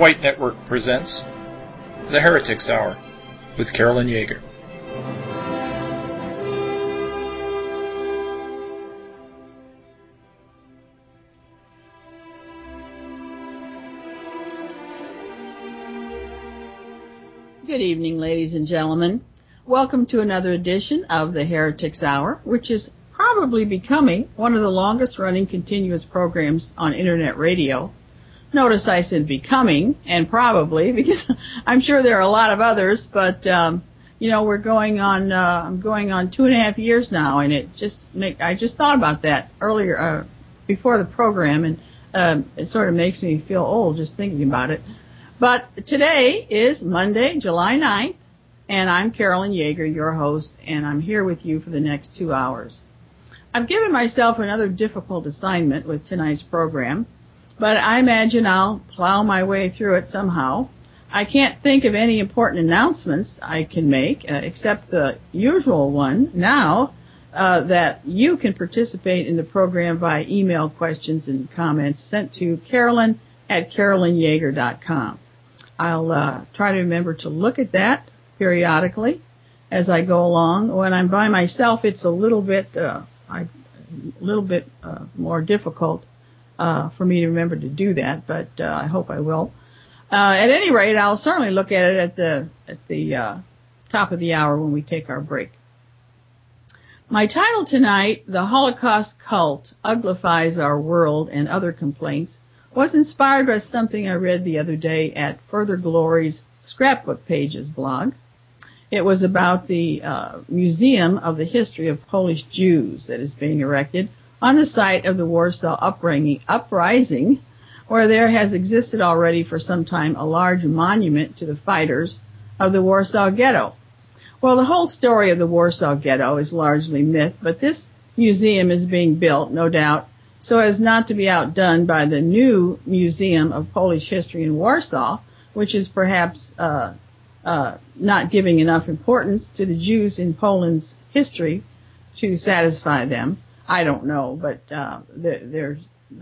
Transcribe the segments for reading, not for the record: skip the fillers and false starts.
White Network presents The Heretics Hour with Carolyn Yeager. Good evening, ladies and gentlemen. Welcome to another edition of The Heretics Hour, which is probably becoming one of the longest-running continuous programs on Internet radio. Notice I said becoming and probably because I'm sure there are a lot of others, but we're going on. I'm going on 2.5 years now, and I just thought about that earlier before the program, and it sort of makes me feel old just thinking about it. But today is Monday, July 9th, and I'm Carolyn Yeager, your host, and I'm here with you for the next 2 hours. I've given myself another difficult assignment with tonight's program, but I imagine I'll plow my way through it somehow. I can't think of any important announcements I can make, except the usual one now, that you can participate in the program via email questions and comments sent to Carolyn@CarolynYeager.com. I'll try to remember to look at that periodically as I go along. When I'm by myself, it's a little bit more difficult for me to remember to do that, but I hope I will. At any rate, I'll certainly look at it at the top of the hour when we take our break. My title tonight, The Holocaust Cult Uglifies Our World and Other Complaints, was inspired by something I read the other day at Further Glory's Scrapbook Pages blog. It was about the Museum of the History of Polish Jews that is being erected on the site of the Warsaw Uprising, where there has existed already for some time a large monument to the fighters of the Warsaw Ghetto. Well, the whole story of the Warsaw Ghetto is largely myth, but this museum is being built, no doubt, so as not to be outdone by the new Museum of Polish History in Warsaw, which is perhaps not giving enough importance to the Jews in Poland's history to satisfy them. I don't know, but the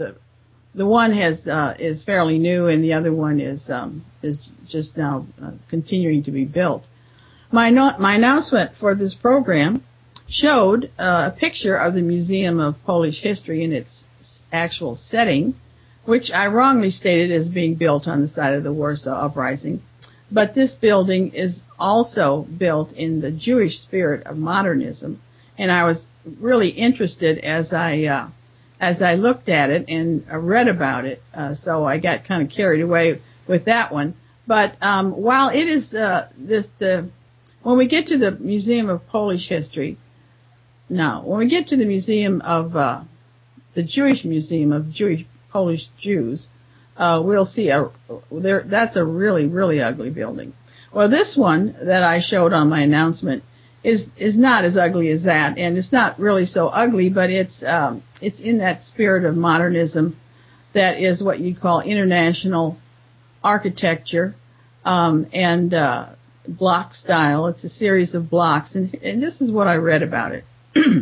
one is fairly new, and the other one is just now continuing to be built. My announcement for this program showed a picture of the Museum of Polish History in its actual setting, which I wrongly stated as being built on the site of the Warsaw Uprising. But this building is also built in the Jewish spirit of modernism, and I was really interested as I looked at it and read about it. So I got kind of carried away with that one. But while it is when we get to the Museum of Polish History, when we get to the Museum of the Jewish Museum of Polish Jews, we'll see that's a really, really ugly building. Well, this one that I showed on my announcement is not as ugly as that, and it's not really so ugly, but it's in that spirit of modernism that is what you'd call international architecture, and block style. It's a series of blocks, and this is what I read about it.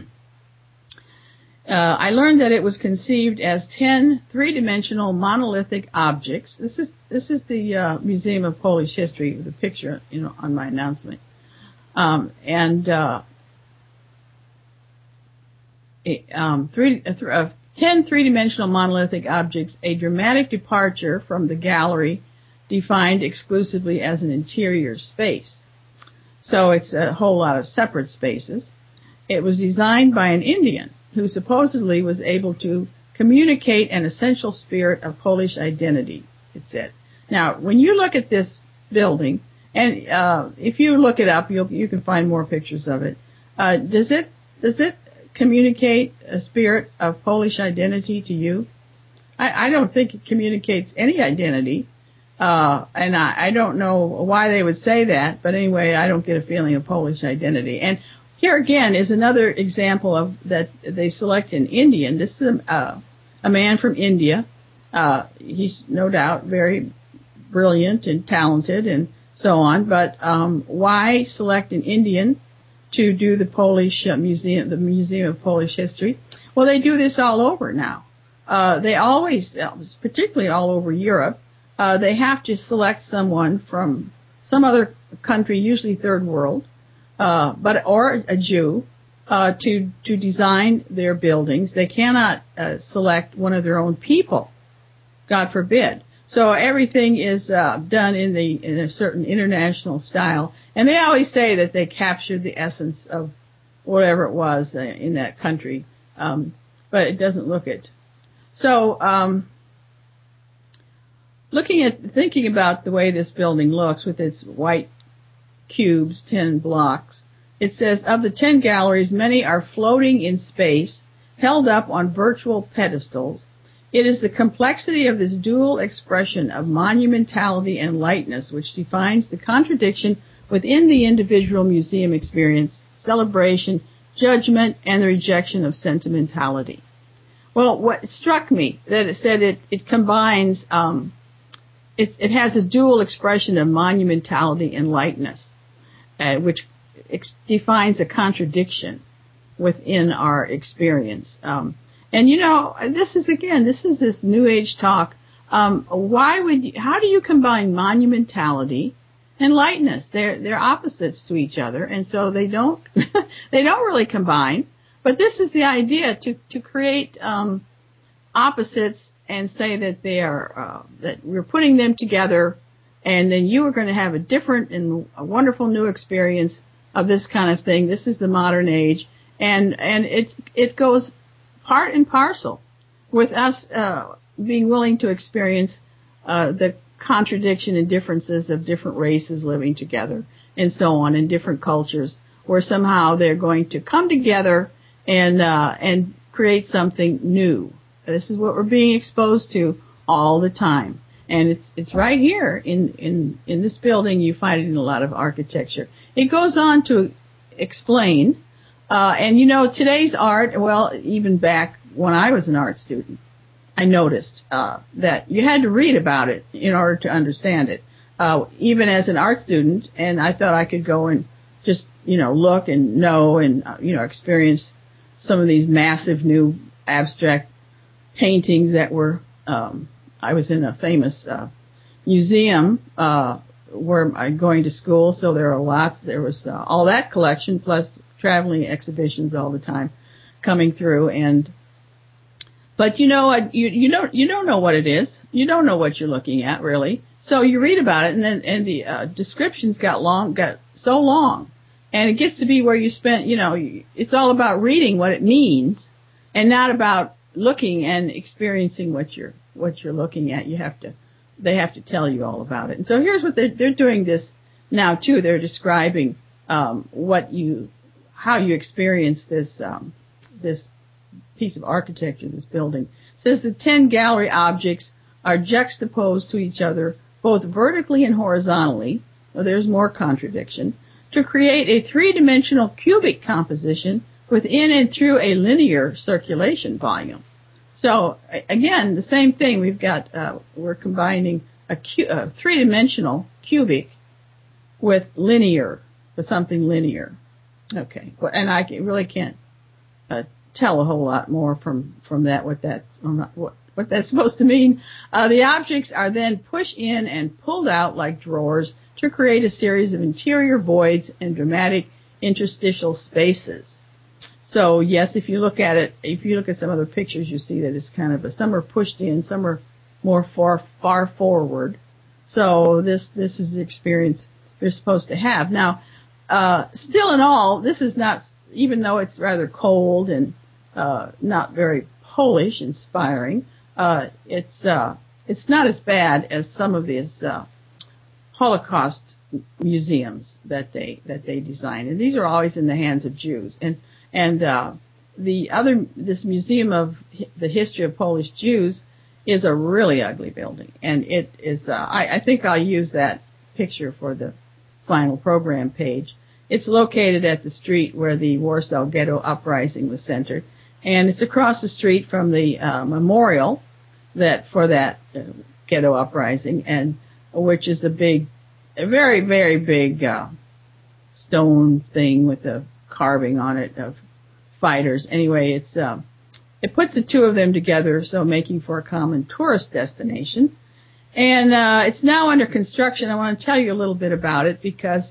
I learned that it was conceived as 10 three-dimensional monolithic objects. This is the Museum of Polish History, the picture, on my announcement. 10 three-dimensional monolithic objects, a dramatic departure from the gallery defined exclusively as an interior space. So it's a whole lot of separate spaces. It was designed by an Indian who supposedly was able to communicate an essential spirit of Polish identity, it said. Now, when you look at this building, and if you look it up, you can find more pictures of it. Does it communicate a spirit of Polish identity to you? I don't think it communicates any identity, and I don't know why they would say that, but anyway, I don't get a feeling of Polish identity. And here again is another example of that they select an Indian. This is a man from India. He's no doubt very brilliant and talented and so on, but why select an Indian to do the Polish museum, the Museum of Polish History? Well, they do this all over now. They always, particularly all over Europe, they have to select someone from some other country, usually third world, or a Jew, to design their buildings. They cannot select one of their own people, God forbid. So everything is done in a certain international style, and they always say that they captured the essence of whatever it was in that country, but it doesn't look it. So thinking about the way this building looks with its white cubes, 10 blocks, it says, of the 10 galleries, many are floating in space, held up on virtual pedestals. It is the complexity of this dual expression of monumentality and lightness which defines the contradiction within the individual museum experience, celebration, judgment, and the rejection of sentimentality. Well, what struck me, that it said it combines, it has a dual expression of monumentality and lightness, which defines a contradiction within our experience. And this is this New Age talk. How do you combine monumentality and lightness? They're opposites to each other, and so they don't really combine. But this is the idea, to create opposites and say that they are that we're putting them together, and then you are going to have a different and a wonderful new experience of this kind of thing. This is the modern age, and it goes part and parcel with us being willing to experience the contradiction and differences of different races living together and so on in different cultures, where somehow they're going to come together and create something new. This is what we're being exposed to all the time. And it's right here in this building. You find it in a lot of architecture. It goes on to explain, and today's art, well, even back when I was an art student, I noticed that you had to read about it in order to understand it. Even as an art student, and I thought I could go and just, look and know and, experience some of these massive new abstract paintings that were, I was in a famous museum where I'm going to school, so there are lots. There was all that collection, plus traveling exhibitions all the time coming through. But you don't know what it is. You don't know what you're looking at, really. So you read about it, and the descriptions got so long, and it gets to be where you spend. It's all about reading what it means, and not about looking and experiencing what you're looking at. They have to tell you all about it. And so here's what they're doing this now too. They're describing how you experience this piece of architecture, this building. It says the 10 gallery objects are juxtaposed to each other both vertically and horizontally. Well, there's more contradiction, to create a three-dimensional cubic composition within and through a linear circulation volume. So again, the same thing. We're combining a three-dimensional cubic with something linear. Okay, and I really can't tell a whole lot more from that what that's supposed to mean. The objects are then pushed in and pulled out like drawers to create a series of interior voids and dramatic interstitial spaces. So yes, if you look at some other pictures, you see that it's kind of some are pushed in, some are more far forward. So this is the experience you're supposed to have. Now, still in all, this is not, even though it's rather cold and not very Polish inspiring, it's not as bad as some of these Holocaust museums that they design, and these are always in the hands of Jews. And this Museum of the History of Polish Jews is a really ugly building, and it is. I think I'll use that picture for the final program page. It's located at the street where the Warsaw Ghetto Uprising was centered, and it's across the street from the memorial for that ghetto uprising, and which is a very, very big stone thing with a carving on it of fighters. Anyway, it puts the two of them together, so making for a common tourist destination. And it's now under construction. I want to tell you a little bit about it because,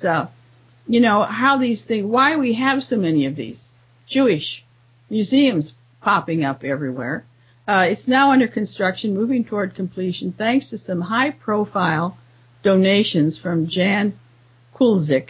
how these things, why we have so many of these Jewish museums popping up everywhere. It's now under construction, moving toward completion, thanks to some high-profile donations from Jan Kulczyk.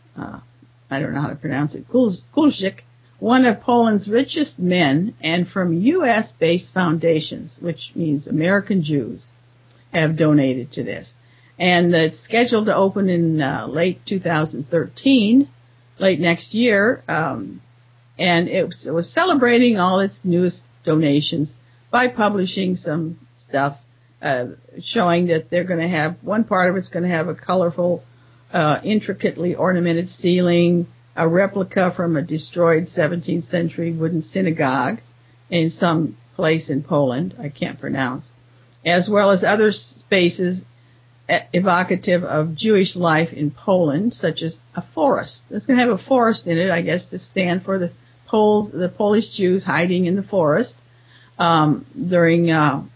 I don't know how to pronounce it. Kulczyk, one of Poland's richest men, and from U.S.-based foundations, which means American Jews, have donated to this. And it's scheduled to open in late 2013, late next year. And it was celebrating all its newest donations by publishing some stuff showing that they're going to have, one part of it's going to have a colorful, intricately ornamented ceiling, a replica from a destroyed 17th century wooden synagogue in some place in Poland, I can't pronounce, as well as other spaces evocative of Jewish life in Poland, such as a forest. It's going to have a forest in it, I guess, to stand for the Polish Jews hiding in the forest during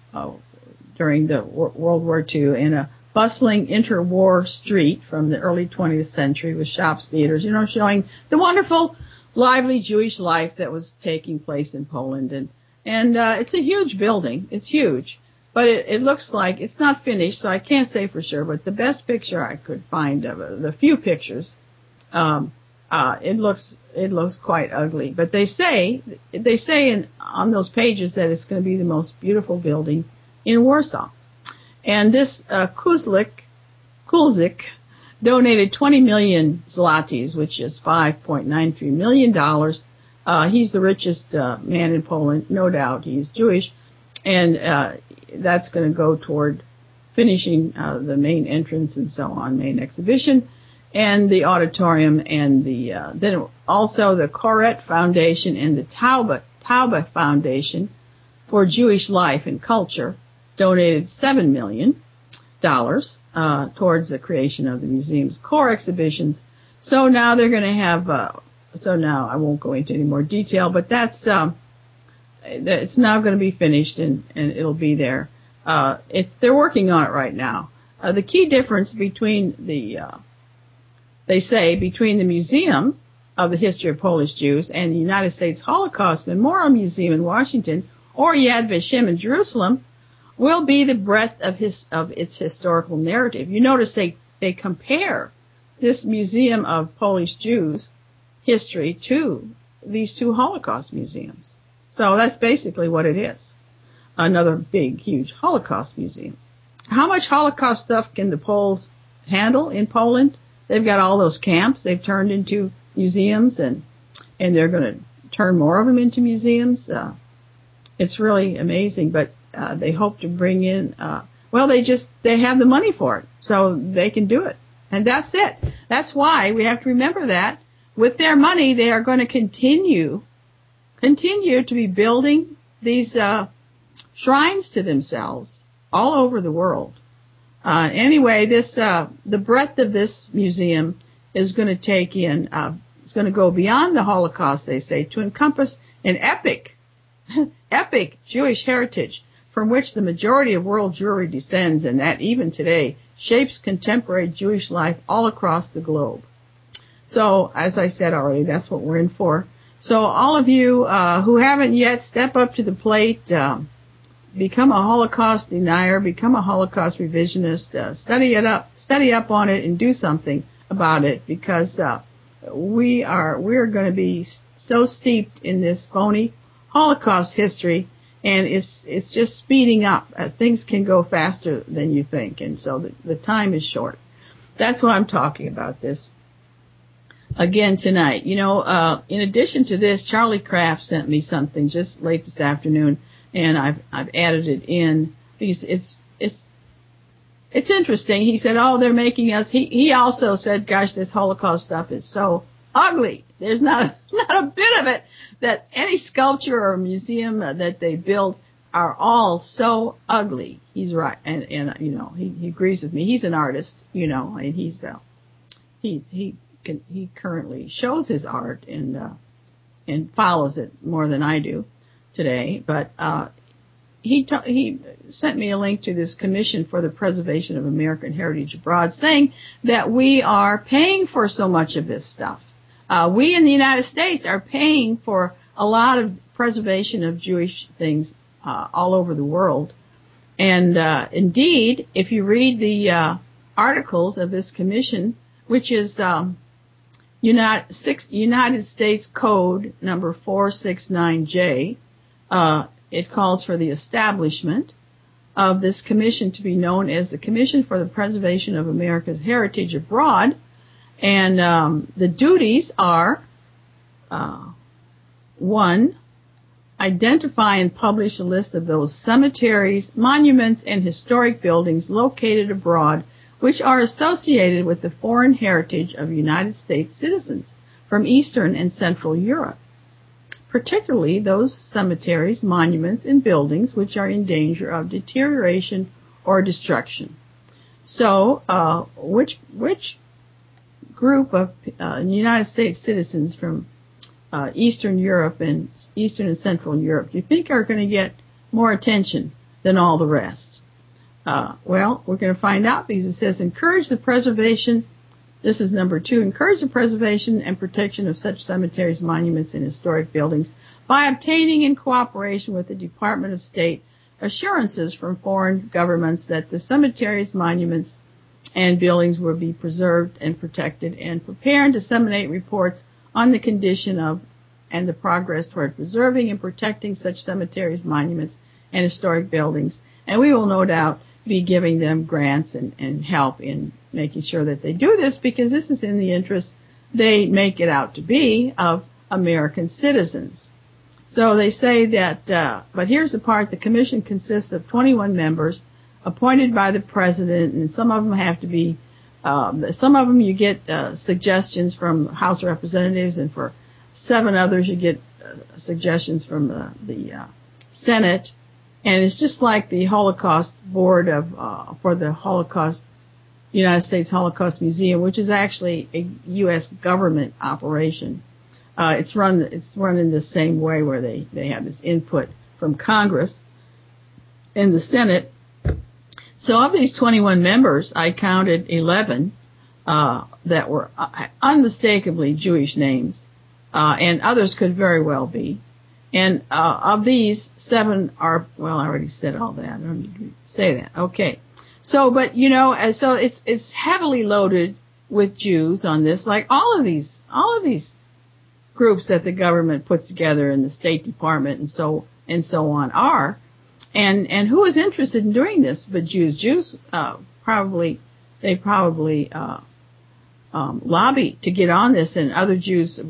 the World War II in a bustling interwar street from the early 20th century with shops, theaters, showing the wonderful, lively Jewish life that was taking place in Poland. And it's a huge building. It's huge. But it looks like it's not finished, so I can't say for sure. But the best picture I could find of the few pictures, it looks quite ugly. But they say on those pages that it's going to be the most beautiful building in Warsaw. And this Kulczyk donated 20 million zlotys, which is $5.93 million. He's the richest man in Poland, no doubt. He's Jewish, and that's going to go toward finishing the main entrance and so on, main exhibition, and the auditorium, and then also the Koret Foundation and the Taube Foundation for Jewish Life and Culture donated $7 million towards the creation of the museum's core exhibitions. So now they're going to have. So now I won't go into any more detail, but that's. It's now going to be finished and it'll be there. They're working on it right now. The key difference between they say between the Museum of the History of Polish Jews and the United States Holocaust Memorial Museum in Washington or Yad Vashem in Jerusalem will be the breadth of its historical narrative. You notice they compare this Museum of Polish Jews history to these two Holocaust museums. So that's basically what it is. Another big, huge Holocaust museum. How much Holocaust stuff can the Poles handle in Poland? They've got all those camps they've turned into museums, and they're going to turn more of them into museums. It's really amazing, but they hope to bring in, they have the money for it, so they can do it. And that's it. That's why we have to remember that with their money, they are going to continue to be building these shrines to themselves all over the world. Anyway, the breadth of this museum is going to take in, it's going to go beyond the Holocaust, they say, to encompass an epic Jewish heritage from which the majority of world Jewry descends, and that even today shapes contemporary Jewish life all across the globe. So, as I said already, that's what we're in for. So all of you who haven't yet, step up to the plate, become a Holocaust denier, become a Holocaust revisionist, study up on it and do something about it, because we're going to be so steeped in this phony Holocaust history, and it's just speeding up. Things can go faster than you think, and so the time is short. That's why I'm talking about this again tonight. In addition to this, Charlie Kraft sent me something just late this afternoon, and I've added it in because it's interesting. He said, they're making us, he also said, gosh, this Holocaust stuff is so ugly. There's not a bit of it, that any sculpture or museum that they build are all so ugly. He's right. And he agrees with me. He's an artist, and he currently shows his art and follows it more than I do today. But he sent me a link to this Commission for the Preservation of American Heritage Abroad, saying that we are paying for so much of this stuff. We in the United States are paying for a lot of preservation of Jewish things all over the world. And indeed, if you read the articles of this commission, which is United States Code number 469J, it calls for the establishment of this commission to be known as the Commission for the Preservation of America's Heritage Abroad. And the duties are, 1, identify and publish a list of those cemeteries, monuments, and historic buildings located abroad which are associated with the foreign heritage of United States citizens from Eastern and Central Europe, particularly those cemeteries, monuments, and buildings which are in danger of deterioration or destruction. So, which group of United States citizens from Eastern Europe and Eastern and Central Europe do you think are going to get more attention than all the rest? Well, we're going to find out because it says encourage the preservation. This is number 2. Encourage the preservation and protection of such cemeteries, monuments, and historic buildings by obtaining in cooperation with the Department of State assurances from foreign governments that the cemeteries, monuments, and buildings will be preserved and protected, and prepare and disseminate reports on the condition of and the progress toward preserving and protecting such cemeteries, monuments, and historic buildings. And we will no doubt be giving them grants and help in making sure that they do this, because this is in the interest, they make it out to be, of American citizens. So they say that, but here's the part, the commission consists of 21 members appointed by the president, and some of them have to be, some of them you get suggestions from House of Representatives, and for 7 others you get suggestions from the Senate. And it's just like the Holocaust Board for the United States Holocaust Museum, which is actually a U.S. government operation. It's run in the same way, where they have this input from Congress and the Senate. So of these 21 members, I counted 11 that were unmistakably Jewish names, and others could very well be. And of these, 7 are, well, I already said all that. I don't need to say that. Okay. So, but so it's heavily loaded with Jews on this, like all of these groups that the government puts together in the State Department and so on are. And who is interested in doing this but Jews? Jews probably lobby to get on this, and other Jews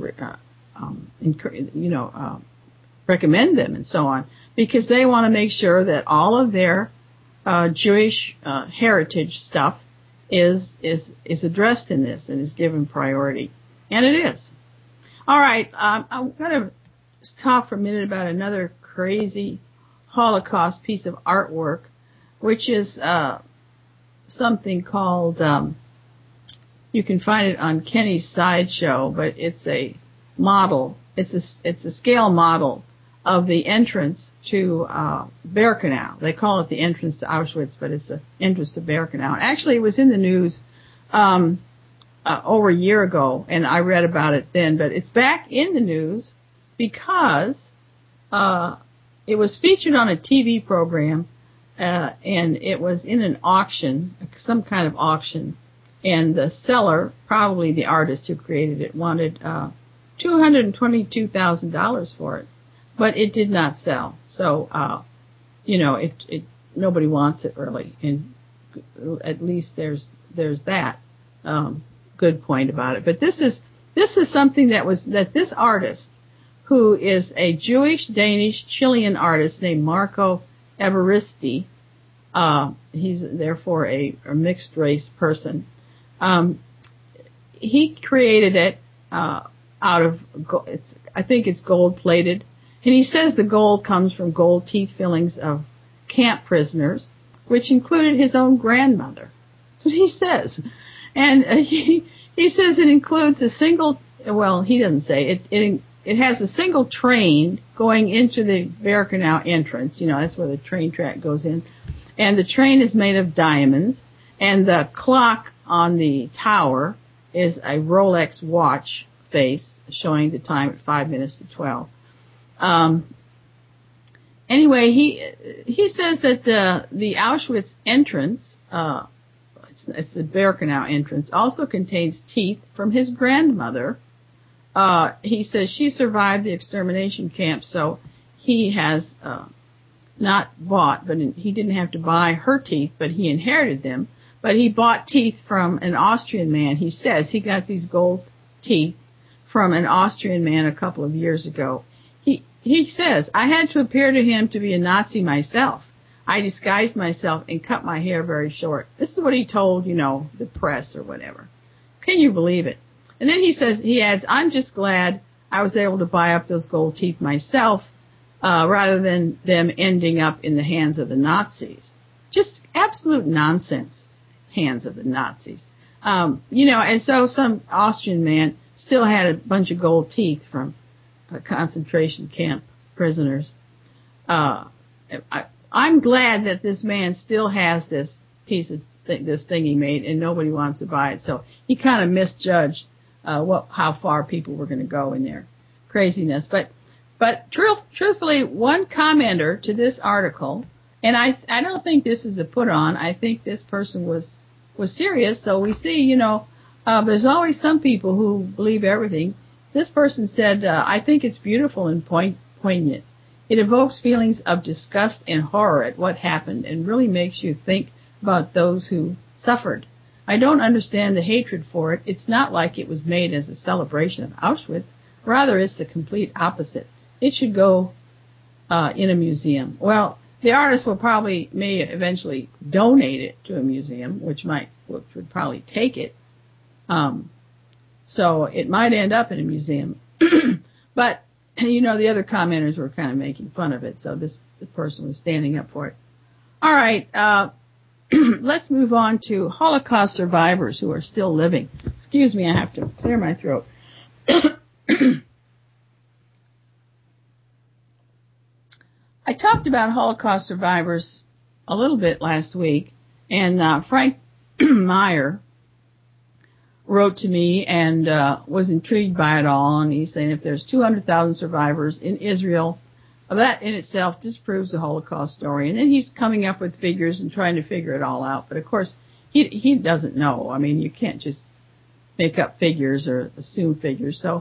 recommend them and so on, because they want to make sure that all of their Jewish heritage stuff is addressed in this and is given priority. And it is. All right, I'm going to talk for a minute about another crazy Holocaust piece of artwork, which is something called, you can find it on Kenny's Sideshow, but it's a model. It's a scale model of the entrance to Birkenau. They call it the entrance to Auschwitz, but it's the entrance to Birkenau. Actually, it was in the news over a year ago, and I read about it then. But it's back in the news because it was featured on a TV program, and it was in an auction, some kind of auction, and the seller, probably the artist who created it, wanted $222,000 for it. But it did not sell. So, nobody wants it really. And at least there's that, good point about it. But this is something that this artist, who is a Jewish, Danish, Chilean artist named Marco Evaristi, he's therefore a mixed race person. He created it, out of, I think it's gold plated. And he says the gold comes from gold teeth fillings of camp prisoners, which included his own grandmother. That's what he says. And he says it includes a single, well, he doesn't say it it has a single train going into the Birkenau entrance. That's where the train track goes in. And the train is made of diamonds. And the clock on the tower is a Rolex watch face showing the time at 5 minutes to 12. Anyway, he says that the Auschwitz entrance, it's the Birkenau entrance, also contains teeth from his grandmother. He says she survived the extermination camp, so he has not bought, but he didn't have to buy her teeth, but he inherited them. But he bought teeth from an Austrian man. He says he got these gold teeth from an Austrian man a couple of years ago. He says, I had to appear to him to be a Nazi myself. I disguised myself and cut my hair very short. This is what he told, the press or whatever. Can you believe it? And then he adds, I'm just glad I was able to buy up those gold teeth myself, rather than them ending up in the hands of the Nazis. Just absolute nonsense, hands of the Nazis. And so some Austrian man still had a bunch of gold teeth from concentration camp prisoners. I'm glad that this man still has this piece of this thing he made, and nobody wants to buy it. So he kind of misjudged how far people were going to go in their craziness. But truthfully, one commenter to this article, and I don't think this is a put on. I think this person was serious. So we see, there's always some people who believe everything. This person said, I think it's beautiful and poignant. It evokes feelings of disgust and horror at what happened and really makes you think about those who suffered. I don't understand the hatred for it. It's not like it was made as a celebration of Auschwitz. Rather, it's the complete opposite. It should go in a museum. Well, the artist may eventually donate it to a museum, which would probably take it. So it might end up in a museum. But, the other commenters were kind of making fun of it, so the person was standing up for it. All right, let's move on to Holocaust survivors who are still living. Excuse me, I have to clear my throat. I talked about Holocaust survivors a little bit last week, and Frank Meyer wrote to me and was intrigued by it all, and he's saying if there's 200,000 survivors in Israel, that in itself disproves the Holocaust story. And then he's coming up with figures and trying to figure it all out. But of course, he doesn't know. I mean, you can't just make up figures or assume figures. So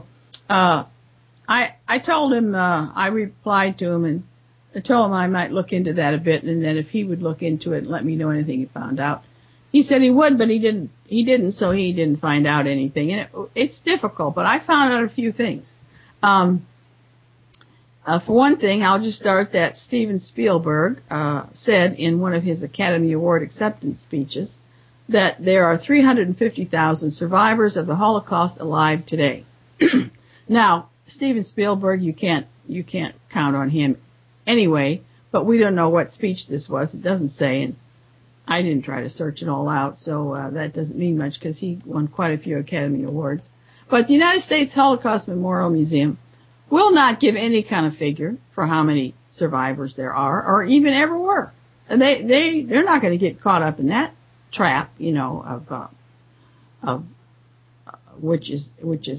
I told him, I replied to him and I told him I might look into that a bit, and then if he would look into it and let me know anything he found out. He said he would, but he didn't, so he didn't find out anything. And it's difficult, but I found out a few things. For one thing, I'll just start that Steven Spielberg said in one of his Academy Award acceptance speeches that there are 350,000 survivors of the Holocaust alive today. Now, Steven Spielberg, you can't count on him anyway, but we don't know what speech this was. It doesn't say, and I didn't try to search it all out, so that doesn't mean much because he won quite a few Academy Awards. But the United States Holocaust Memorial Museum will not give any kind of figure for how many survivors there are, or even ever were. And they're not going to get caught up in that trap, of which is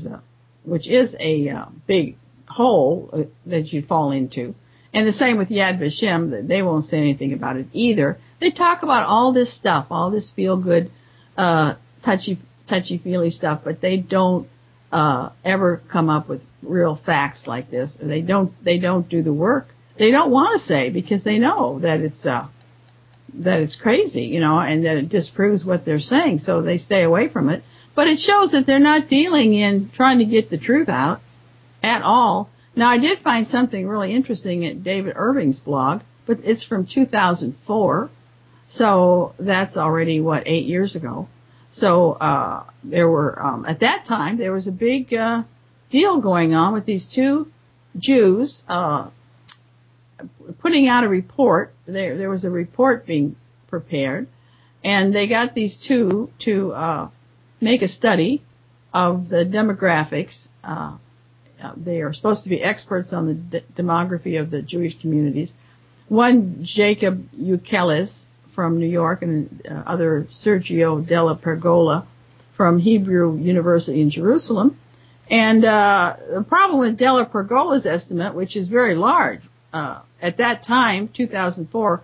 a big hole that you fall into. And the same with Yad Vashem, they won't say anything about it either. They talk about all this stuff, all this feel-good, touchy-feely stuff, but they don't ever come up with real facts like this. They don't do the work. They don't want to say because they know that it's crazy, and that it disproves what they're saying, so they stay away from it. But it shows that they're not dealing in trying to get the truth out at all. Now, I did find something really interesting at David Irving's blog, but it's from 2004. So that's already, 8 years ago. So, there were, at that time, there was a big, deal going on with these two Jews, putting out a report. There was a report being prepared, and they got these two to, make a study of the demographics, they are supposed to be experts on the demography of the Jewish communities. One, Jacob Eukelis from New York, and other Sergio Della Pergola from Hebrew University in Jerusalem. And the problem with Della Pergola's estimate, which is very large, at that time, 2004,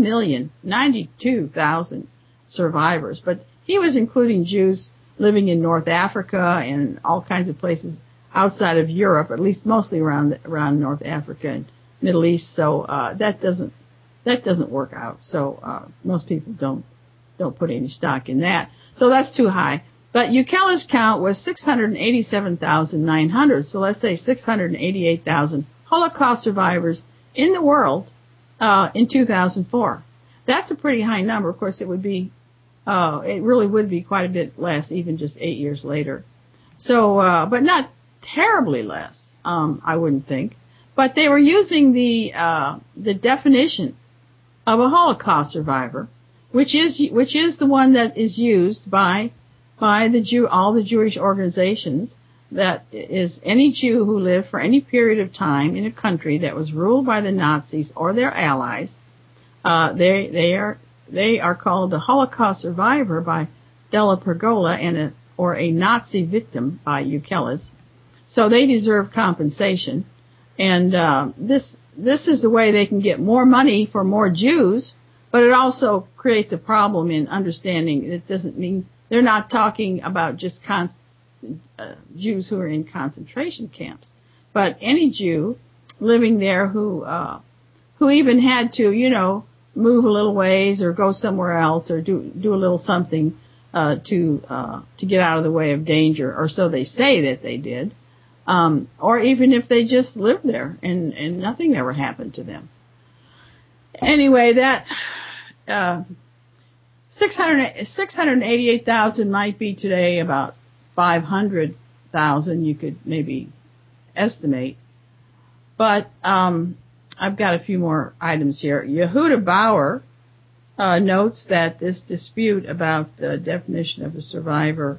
1,092,000 survivors. But he was including Jews living in North Africa and all kinds of places outside of Europe, at least mostly around North Africa and Middle East. So that doesn't work out. So most people don't put any stock in that. So that's too high. But Eukelis' count was 687,900. So let's say 688,000 Holocaust survivors in the world in 2004. That's a pretty high number. Of course, it really would be quite a bit less even just 8 years later. So, but not terribly less, I wouldn't think. But they were using the definition of a Holocaust survivor, which is the one that is used by all the Jewish organizations. That is any Jew who lived for any period of time in a country that was ruled by the Nazis or their allies. They are called a Holocaust survivor by Della Pergola or a Nazi victim by Eukelis. So they deserve compensation. And this is the way they can get more money for more Jews, but it also creates a problem in understanding. It doesn't mean they're not talking about just Jews who are in concentration camps, but any Jew living there who even had to, move a little ways or go somewhere else or do a little something to get out of the way of danger, or so they say that they did. Or even if they just lived there and nothing ever happened to them. Anyway, that 688,000 might be today about 500,000, you could maybe estimate. But I've got a few more items here. Yehuda Bauer notes that this dispute about the definition of a survivor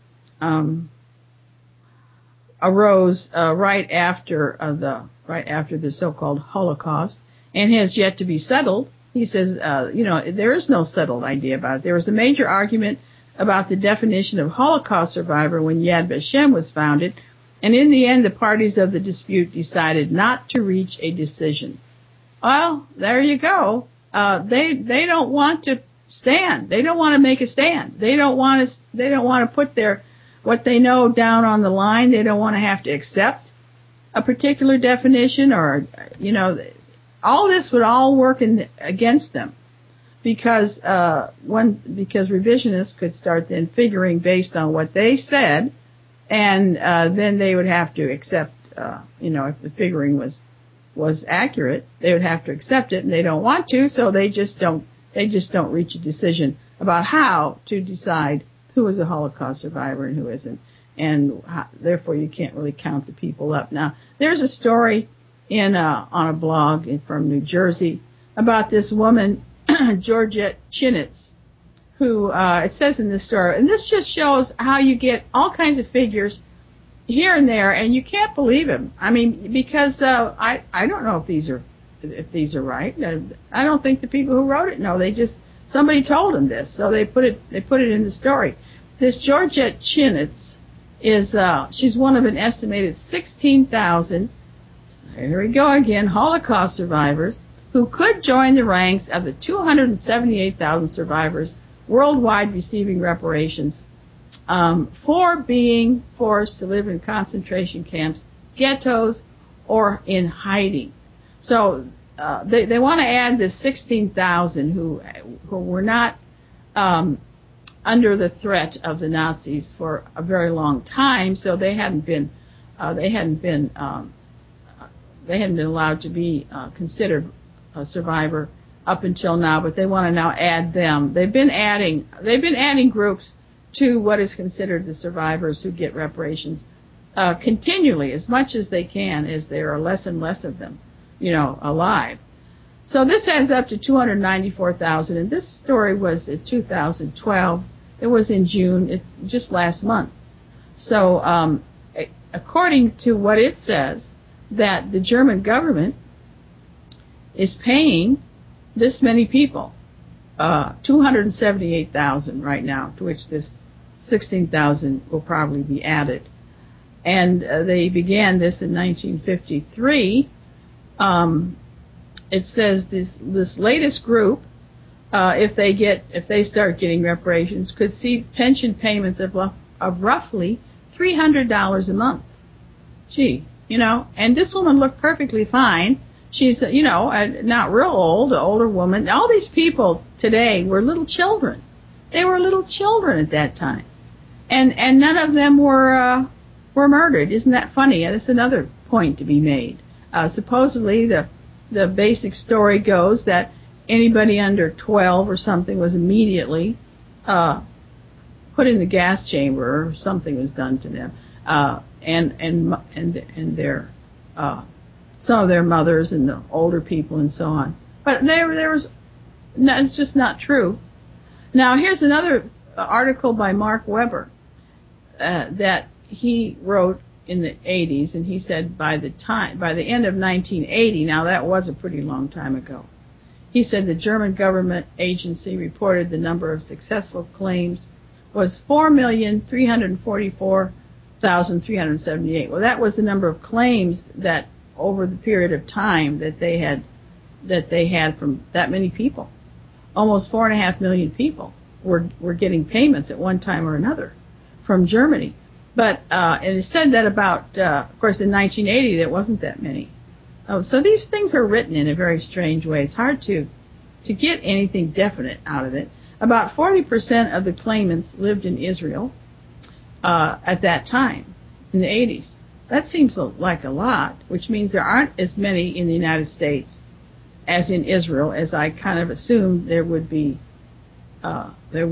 arose right after the so-called Holocaust and has yet to be settled. He says, there is no settled idea about it. There was a major argument about the definition of Holocaust survivor when Yad Vashem was founded, and in the end, the parties of the dispute decided not to reach a decision. Well, there you go. They don't want to stand. They don't want to make a stand. They don't want to put what they know down on the line. They don't want to have to accept a particular definition or, all this would all work against them because revisionists could start then figuring based on what they said, and then they would have to accept, if the figuring was accurate, they would have to accept it, and they don't want to, so they just don't reach a decision about how to decide who is a Holocaust survivor and who isn't, and therefore you can't really count the people up. Now, there's a story on a blog from New Jersey about this woman, Georgette Chinitz, who, it says in this story, and this just shows how you get all kinds of figures here and there, and you can't believe them. I mean, because, I don't know if these are right. I don't think the people who wrote it know. Somebody told them this, so they put it in the story. This Georgette Chinitz she's one of an estimated 16,000, here we go again, Holocaust survivors who could join the ranks of the 278,000 survivors worldwide receiving reparations for being forced to live in concentration camps, ghettos, or in hiding. So they want to add this 16,000 who were not under the threat of the Nazis for a very long time, so they hadn't been allowed to be considered a survivor up until now, but they want to now add them. They've been adding groups to what is considered the survivors who get reparations continually, as much as they can, as there are less and less of them, alive. So this adds up to 294,000, and this story was in 2012. It was in June. It's just last month. So according to what it says, that the German government is paying this many people, 278,000 right now, to which this 16,000 will probably be added. And they began this in 1953. It says this latest group, if they start getting reparations, could see pension payments of roughly $300 a month. Gee, and this woman looked perfectly fine. She's, not real old, an older woman. All these people today were little children. They were little children at that time. And none of them were murdered. Isn't that funny? That's another point to be made. Supposedly the basic story goes that anybody under 12 or something was immediately, put in the gas chamber, or something was done to them. And their, some of their mothers and the older people and so on. But it's just not true. Now here's another article by Mark Weber, that he wrote in the 80s, and he said by the end of 1980, now that was a pretty long time ago, he said the German government agency reported the number of successful claims was 4,344,378. Well, that was the number of claims that over the period of time that they had from that many people. Almost 4.5 million people were getting payments at one time or another from Germany. But and it said that about, of course, in 1980 there wasn't that many. So these things are written in a very strange way. It's hard to get anything definite out of it. About 40% of the claimants lived in Israel at that time, in the 80s. That seems like a lot, which means there aren't as many in the United States as in Israel, as I kind of assumed there would be, or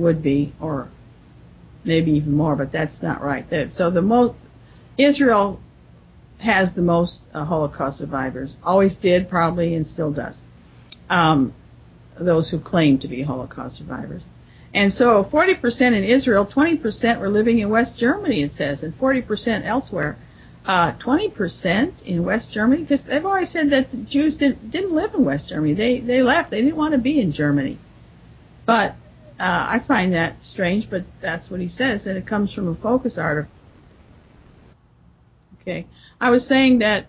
maybe even more, but that's not right. So Israel has the most Holocaust survivors, always did probably and still does, those who claim to be Holocaust survivors. And so 40% in Israel, 20% were living in West Germany, it says, and 40% elsewhere. 20% in West Germany, because they've always said that the Jews didn't live in West Germany. They left. They didn't want to be in Germany. But I find that strange, but that's what he says, and it comes from a Focus article. Okay. I was saying that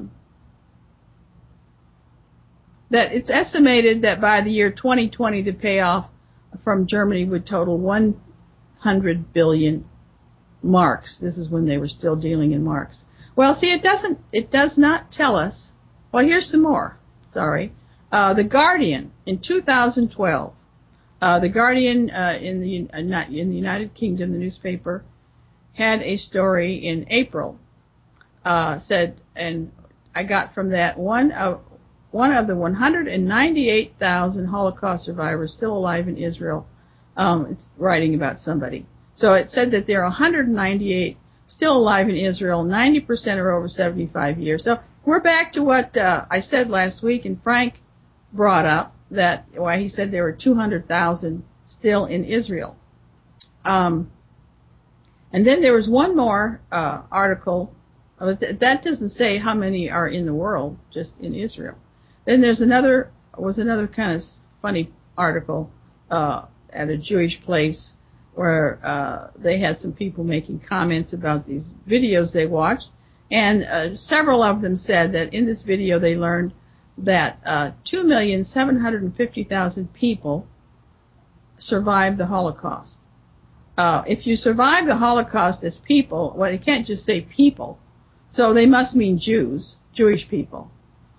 that it's estimated that by the year 2020 the payoff from Germany would total 100 billion marks. This is when they were still dealing in marks. Well, see, it does not tell us. Well, here's some more. Sorry. The Guardian in 2012. The Guardian in the United Kingdom, the newspaper, had a story in April. Said, and I got from that one of the 198,000 Holocaust survivors still alive in Israel. It's writing about somebody. So it said that there are 198 still alive in Israel. 90% are over 75 years. So we're back to what I said last week, and Frank brought up that why he said there were 200,000 still in Israel. And then there was one more article. That doesn't say how many are in the world, just in Israel. Then there's another kind of funny article at a Jewish place where they had some people making comments about these videos they watched, and several of them said that in this video they learned that 2,750,000 people survived the Holocaust. If you survive the Holocaust as people, well, you can't just say people, so they must mean Jews, Jewish people.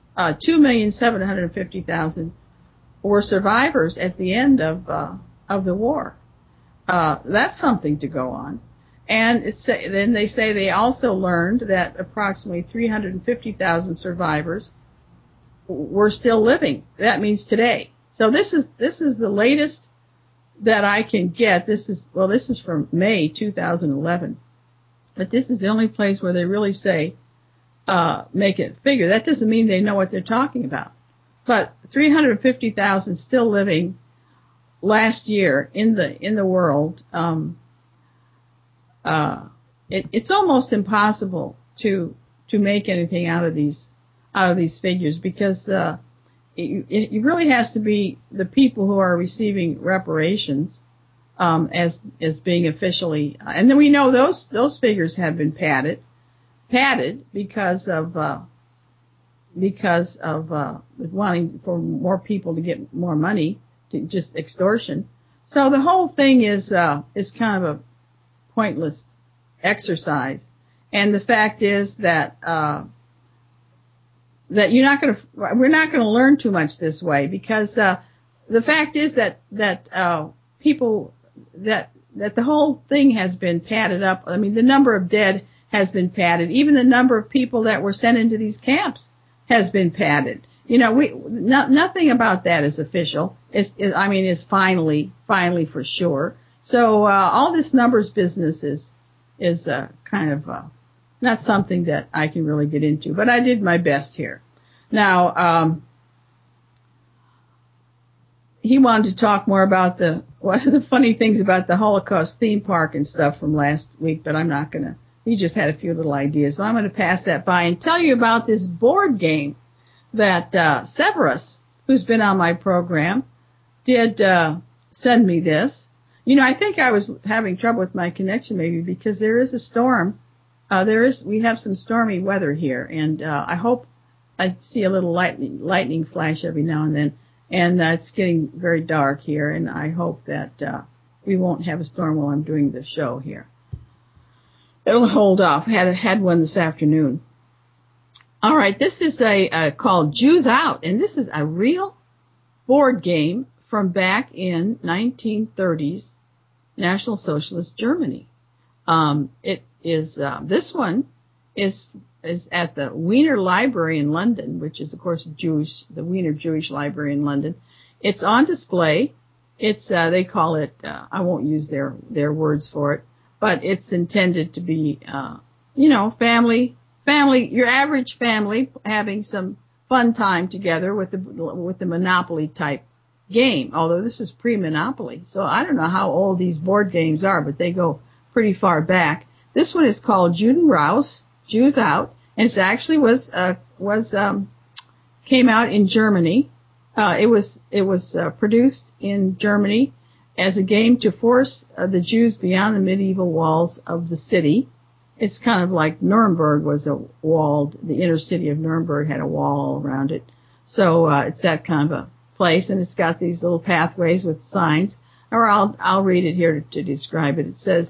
2,750,000 were survivors at the end of the war. That's something to go on. And then they say they also learned that approximately 350,000 survivors were still living. That means today. So this is the latest that I can get. This is from May 2011. But this is the only place where they really say, make it figure. That doesn't mean they know what they're talking about. But 350,000 still living last year in the world. It's almost impossible to make anything out of these figures, because it really has to be the people who are receiving reparations as being officially, and then we know those figures have been padded because of wanting for more people to get more money, to just extortion. So the whole thing is kind of a pointless exercise. And the fact is that we're not going to learn too much this way, because the fact is that people that the whole thing has been padded up. I mean, the number of dead has been padded. Even the number of people that were sent into these camps has been padded. You know, nothing about that is official. Is finally for sure. So all this numbers business is kind of not something that I can really get into, but I did my best here. Now, he wanted to talk more about one of the funny things about the Holocaust theme park and stuff from last week, but I'm not gonna. He just had a few little ideas, but I'm gonna pass that by and tell you about this board game that Severus, who's been on my program, did send me this. You know, I think I was having trouble with my connection maybe because there is a storm. We have some stormy weather here, and I hope I see a little lightning flash every now and then. And it's getting very dark here, and I hope that we won't have a storm while I'm doing the show here. It'll hold off. Had one this afternoon. All right, this is called Jews Out, and this is a real board game from back in 1930s National Socialist Germany. It is this one is at the Wiener Library in London, which is of course the Wiener Jewish Library in London. It's on display. It's they call it I won't use their words for it, but it's intended to be family, your average family having some fun time together with the Monopoly type game. Although this is pre-Monopoly, so I don't know how old these board games are, but they go pretty far back. This one is called Judenraus, Jews Out, and it actually came out in Germany. It was produced in Germany as a game to force the Jews beyond the medieval walls of the city. It's kind of like Nuremberg was the inner city of Nuremberg had a wall all around it. So it's that kind of a place, and it's got these little pathways with signs. Or I'll read it here to describe it. It says,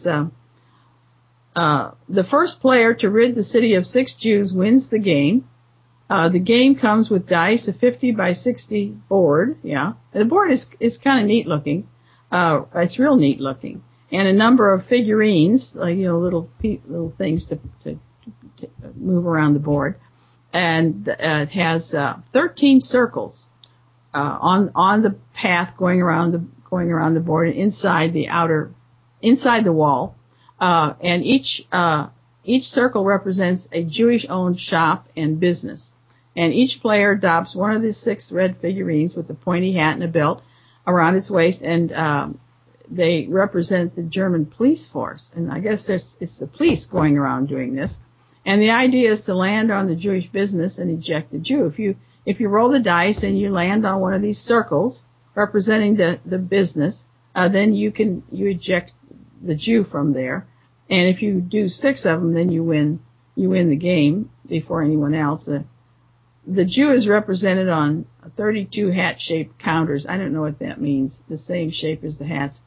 the first player to rid the city of 6 Jews wins the game. The game comes with dice, a 50 by 60 board. Yeah. The board is kind of neat looking. It's real neat looking. And a number of figurines, little things to move around the board. And it has 13 circles on the path going around the board and inside the wall. And each circle represents a Jewish-owned shop and business. And each player adopts one of the 6 red figurines with a pointy hat and a belt around its waist, and they represent the German police force. And I guess it's the police going around doing this. And the idea is to land on the Jewish business and eject the Jew. If you roll the dice and you land on one of these circles representing the business, then you eject the Jew from there. And if you do 6 of them, then you win the game before anyone else. The Jew is represented on 32 hat-shaped counters. I don't know what that means. The same shape as the hats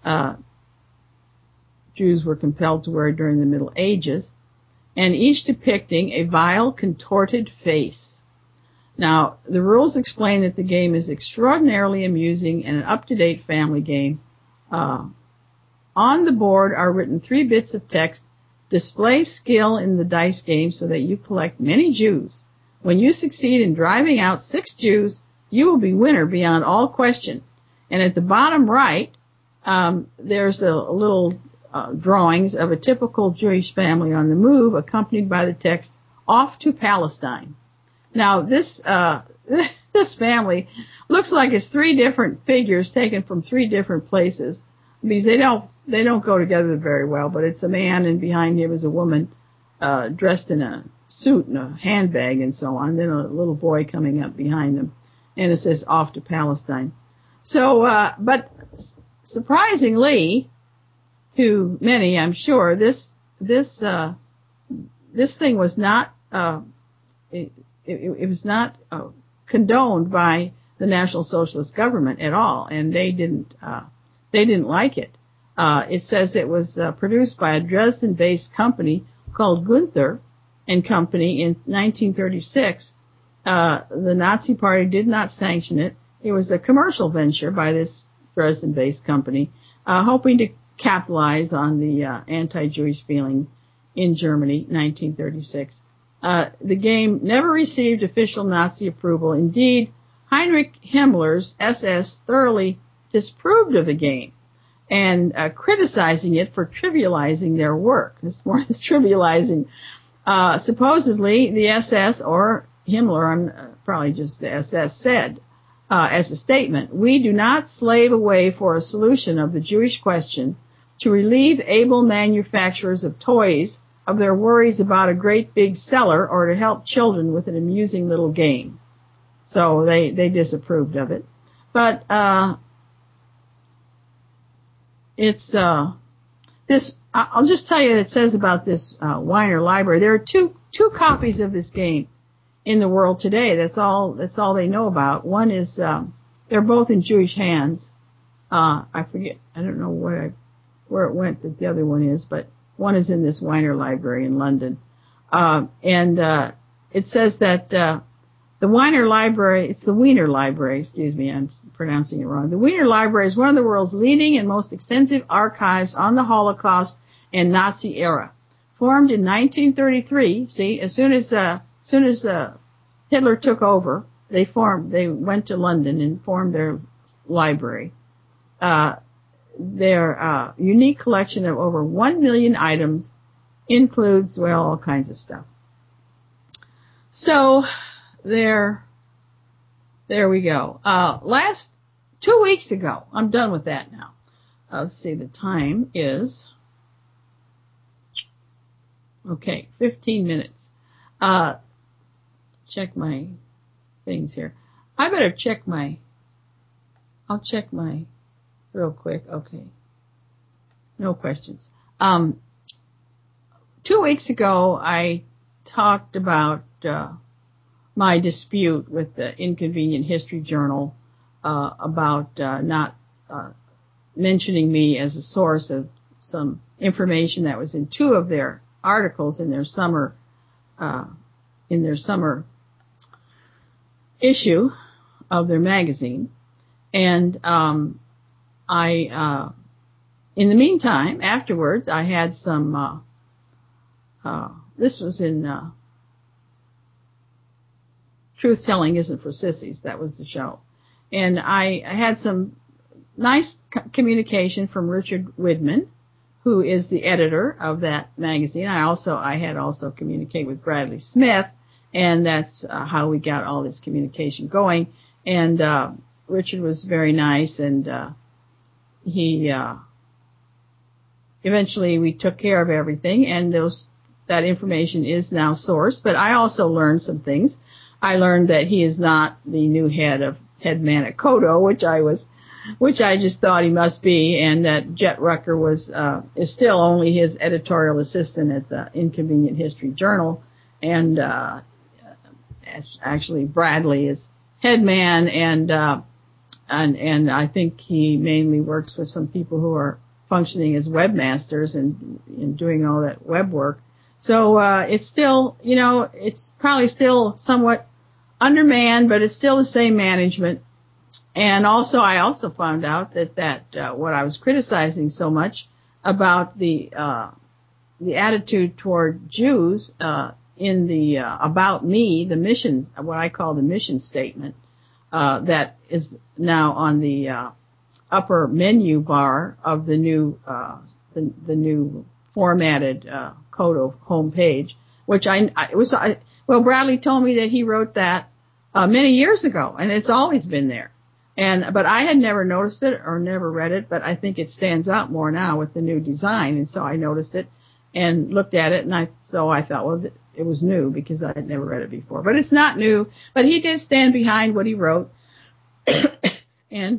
Jews were compelled to wear during the Middle Ages, and each depicting a vile, contorted face. Now, the rules explain that the game is extraordinarily amusing and an up-to-date family game. On the board are written 3 bits of text. Display skill in the dice game so that you collect many Jews. When you succeed in driving out 6 Jews, you will be winner beyond all question. And at the bottom right, there's a little drawings of a typical Jewish family on the move, accompanied by the text, "Off to Palestine." Now, this family looks like it's 3 different figures taken from 3 different places, because they don't go together very well, but it's a man and behind him is a woman dressed in a suit and a handbag and so on. Then a little boy coming up behind them, and it says "Off to Palestine." So, but surprisingly, to many, I'm sure, this thing was not it was not condoned by the National Socialist government at all, and they didn't like it. It says it was produced by a Dresden-based company called Gunther and Company in 1936. The Nazi Party did not sanction it. It was a commercial venture by this Dresden-based company, hoping to capitalize on the anti-Jewish feeling in Germany, 1936. The game never received official Nazi approval. Indeed, Heinrich Himmler's SS thoroughly disapproved of the game and criticizing it for trivializing their work. It's more than trivializing. Supposedly, the SS, or Himmler, probably just the SS, said, as a statement, "We do not slave away for a solution of the Jewish question to relieve able manufacturers of toys of their worries about a great big seller or to help children with an amusing little game." So they disapproved of it. But it's this. I'll just tell you, it says about this Weiner library. There are two copies of this game in the world today. That's all they know about. One is they're both in Jewish hands. I forget. I don't know where it went that the other one is, but one is in this Weiner library in London. And it says that the Weiner Library, it's the Wiener Library, excuse me, I'm pronouncing it wrong. The Wiener Library is one of the world's leading and most extensive archives on the Holocaust and Nazi era. Formed in 1933, see, as soon as Hitler took over, they went to London and formed their library. Their unique collection of over 1 million items includes, well, all kinds of stuff. So, there we go. 2 weeks ago, I'm done with that now. Let's see, the time is, 15 minutes. Check my things here. I better I'll check my, real quick. Okay. No questions. 2 weeks ago, I talked about, my dispute with the Inconvenient History Journal about not mentioning me as a source of some information that was in 2 of their articles in their summer issue of their magazine. And I in the meantime, afterwards, I had some this was in Truth Telling Isn't for Sissies. That was the show. And I had some nice communication from Richard Widman, who is the editor of that magazine. I had also communicated with Bradley Smith, and that's how we got all this communication going. And Richard was very nice, and he eventually we took care of everything, and that information is now sourced. But I also learned some things. I learned that he is not the new head man at Kodo, which I just thought he must be, and that Jet Rucker is still only his editorial assistant at the Inconvenient History Journal, and actually Bradley is head man, and I think he mainly works with some people who are functioning as webmasters and doing all that web work. So it's still, it's probably still somewhat undermanned, but it's still the same management. And I also found out that what I was criticizing so much about the attitude toward Jews in the About Me, the mission, what I call the mission statement, that is now on the upper menu bar of the new the new formatted Kodo homepage, which Bradley told me that he wrote that many years ago, and it's always been there. But I had never noticed it or never read it, but I think it stands out more now with the new design, and so I noticed it. and looked at it, and so I thought, well, it was new because I had never read it before. But it's not new. But he did stand behind what he wrote, and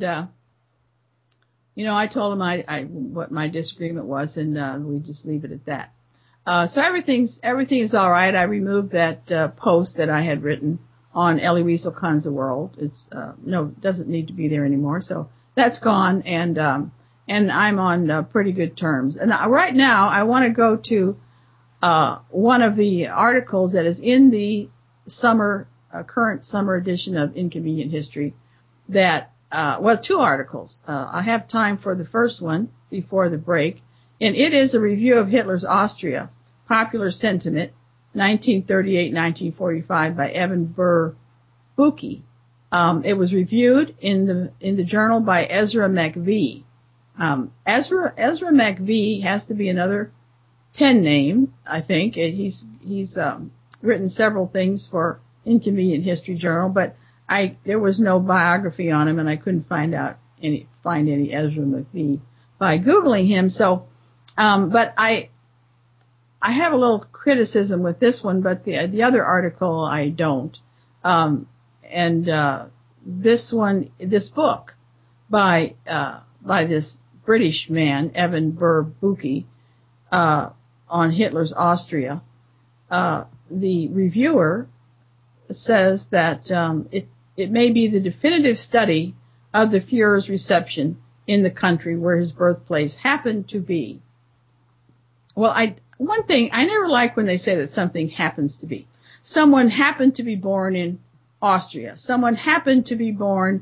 I told him what my disagreement was, and we just leave it at that. So everything is all right. I removed that post that I had written on Elie Wiesel Cons the World. It's doesn't need to be there anymore. So that's gone, and I'm on pretty good terms. And right now, I want to go to one of the articles that is in the current summer edition of Inconvenient History. That two articles. I have time for the first one before the break, and it is a review of Hitler's Austria, Popular Sentiment, 1938-1945 by Evan Burr Bucke. It was reviewed in the journal by Ezra McVee. Ezra McVee has to be another pen name, I think. He's written several things for Inconvenient History Journal, but there was no biography on him, and I couldn't find any Ezra McVee by Googling him. So, but I have a little criticism with this one, but the other article I don't. This book by this British man, Evan Burr Bucke, on Hitler's Austria, the reviewer says that it may be the definitive study of the Führer's reception in the country where his birthplace happened to be. Well, one thing, I never like when they say that something happens to be. Someone happened to be born in Austria. Someone happened to be born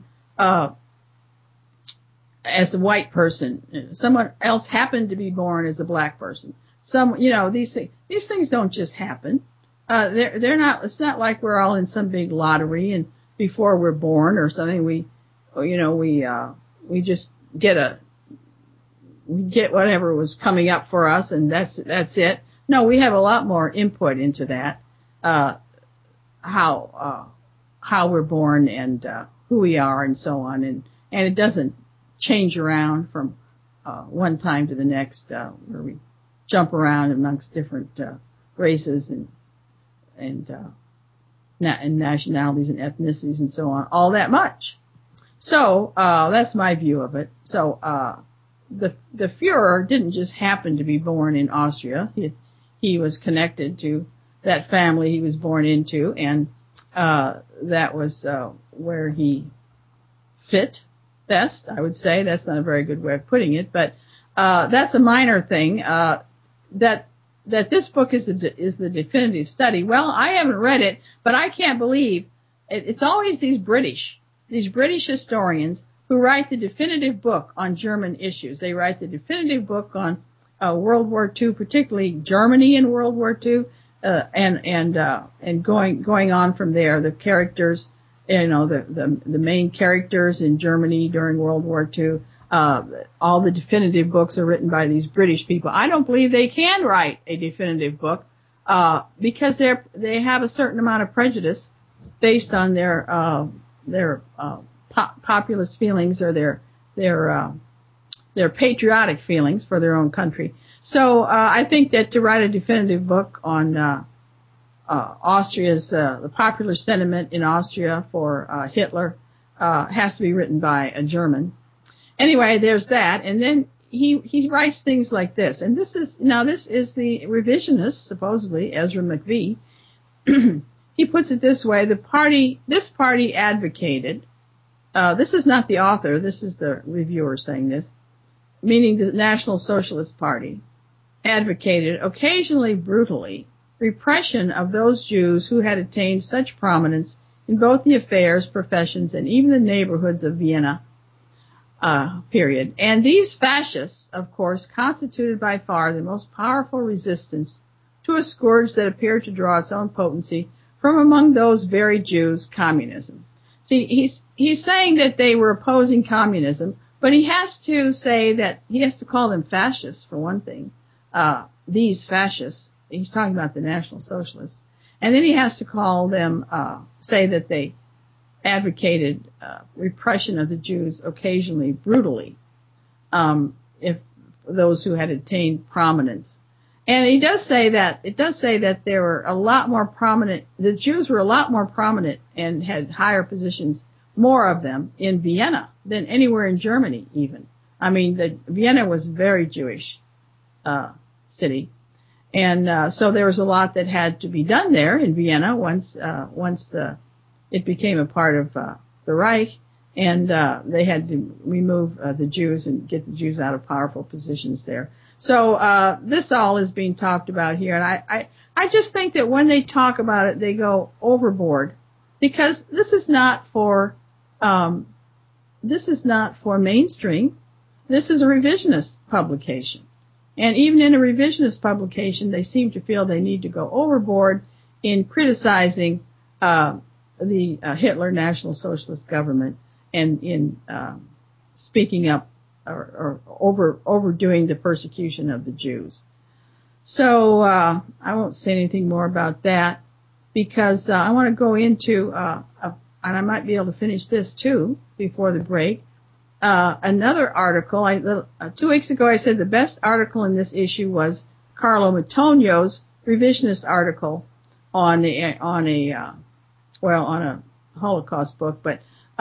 as a white person. Someone else happened to be born as a black person. These things don't just happen. They're not, it's not like we're all in some big lottery and before we're born or something, we just get whatever was coming up for us and that's it. No, we have a lot more input into that, how we're born and, who we are and so on. And it doesn't change around from, one time to the next, where we jump around amongst different, races and nationalities and ethnicities and so on, all that much. So, that's my view of it. So, the Führer didn't just happen to be born in Austria. He was connected to that family he was born into, and, that was, where he fit best, I would say. That's not a very good way of putting it, but, that's a minor thing, that this book is the definitive study. Well, I haven't read it, but I can't believe it's always these British historians who write the definitive book on German issues. They write the definitive book on World War II, particularly Germany in World War II, and going on from there. The characters, the main characters in Germany during World War II. All the definitive books are written by these British people. I don't believe they can write a definitive book, because they have a certain amount of prejudice based on their populist feelings or their patriotic feelings for their own country. So, I think that to write a definitive book on, Austria's, the popular sentiment in Austria for, Hitler, has to be written by a German. Anyway, there's that. And then he writes things like this. And this is the revisionist, supposedly, Ezra McVee. He puts it this way. This party advocated, this is not the author, this is the reviewer saying this, meaning the National Socialist Party, advocated, occasionally brutally, repression of those Jews who had attained such prominence in both the affairs, professions, and even the neighborhoods of Vienna, period. And these fascists, of course, constituted by far the most powerful resistance to a scourge that appeared to draw its own potency from among those very Jews, communism. See, he's saying that they were opposing communism, but he has to say that he has to call them fascists for one thing. These fascists, he's talking about the National Socialists, and then he has to call them, say that they advocated repression of the Jews occasionally brutally, if those who had attained prominence. And he does say that, it does say that there were a lot more prominent, the Jews were a lot more prominent and had higher positions, more of them in Vienna than anywhere in Germany even. I mean, Vienna was a very Jewish, city. And, so there was a lot that had to be done there in Vienna once it became a part of, the Reich. And, they had to remove, the Jews and get the Jews out of powerful positions there. So, this all is being talked about here. And I just think that when they talk about it, they go overboard because this is not for mainstream. This is a revisionist publication. And even in a revisionist publication, they seem to feel they need to go overboard in criticizing, the Hitler National Socialist government and in, speaking up or overdoing the persecution of the Jews. So, I won't say anything more about that because, I want to go into, and I might be able to finish this too before the break. Another article, 2 weeks ago I said the best article in this issue was Carlo Matonio's revisionist article on a Holocaust book, but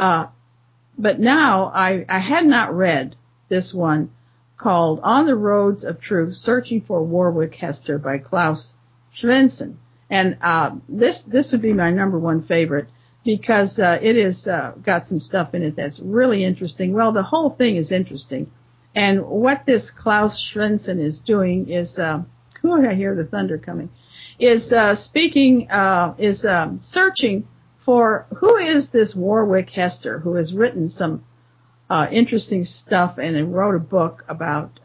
now I had not read this one called On the Roads of Truth, Searching for Warwick Hester by Klaus Schwensen. And, this would be my number one favorite because, it is, got some stuff in it that's really interesting. Well, the whole thing is interesting. And what this Klaus Schwensen is doing is, I hear the thunder coming, is, searching for who is this Warwick Hester who has written some, interesting stuff and wrote a book about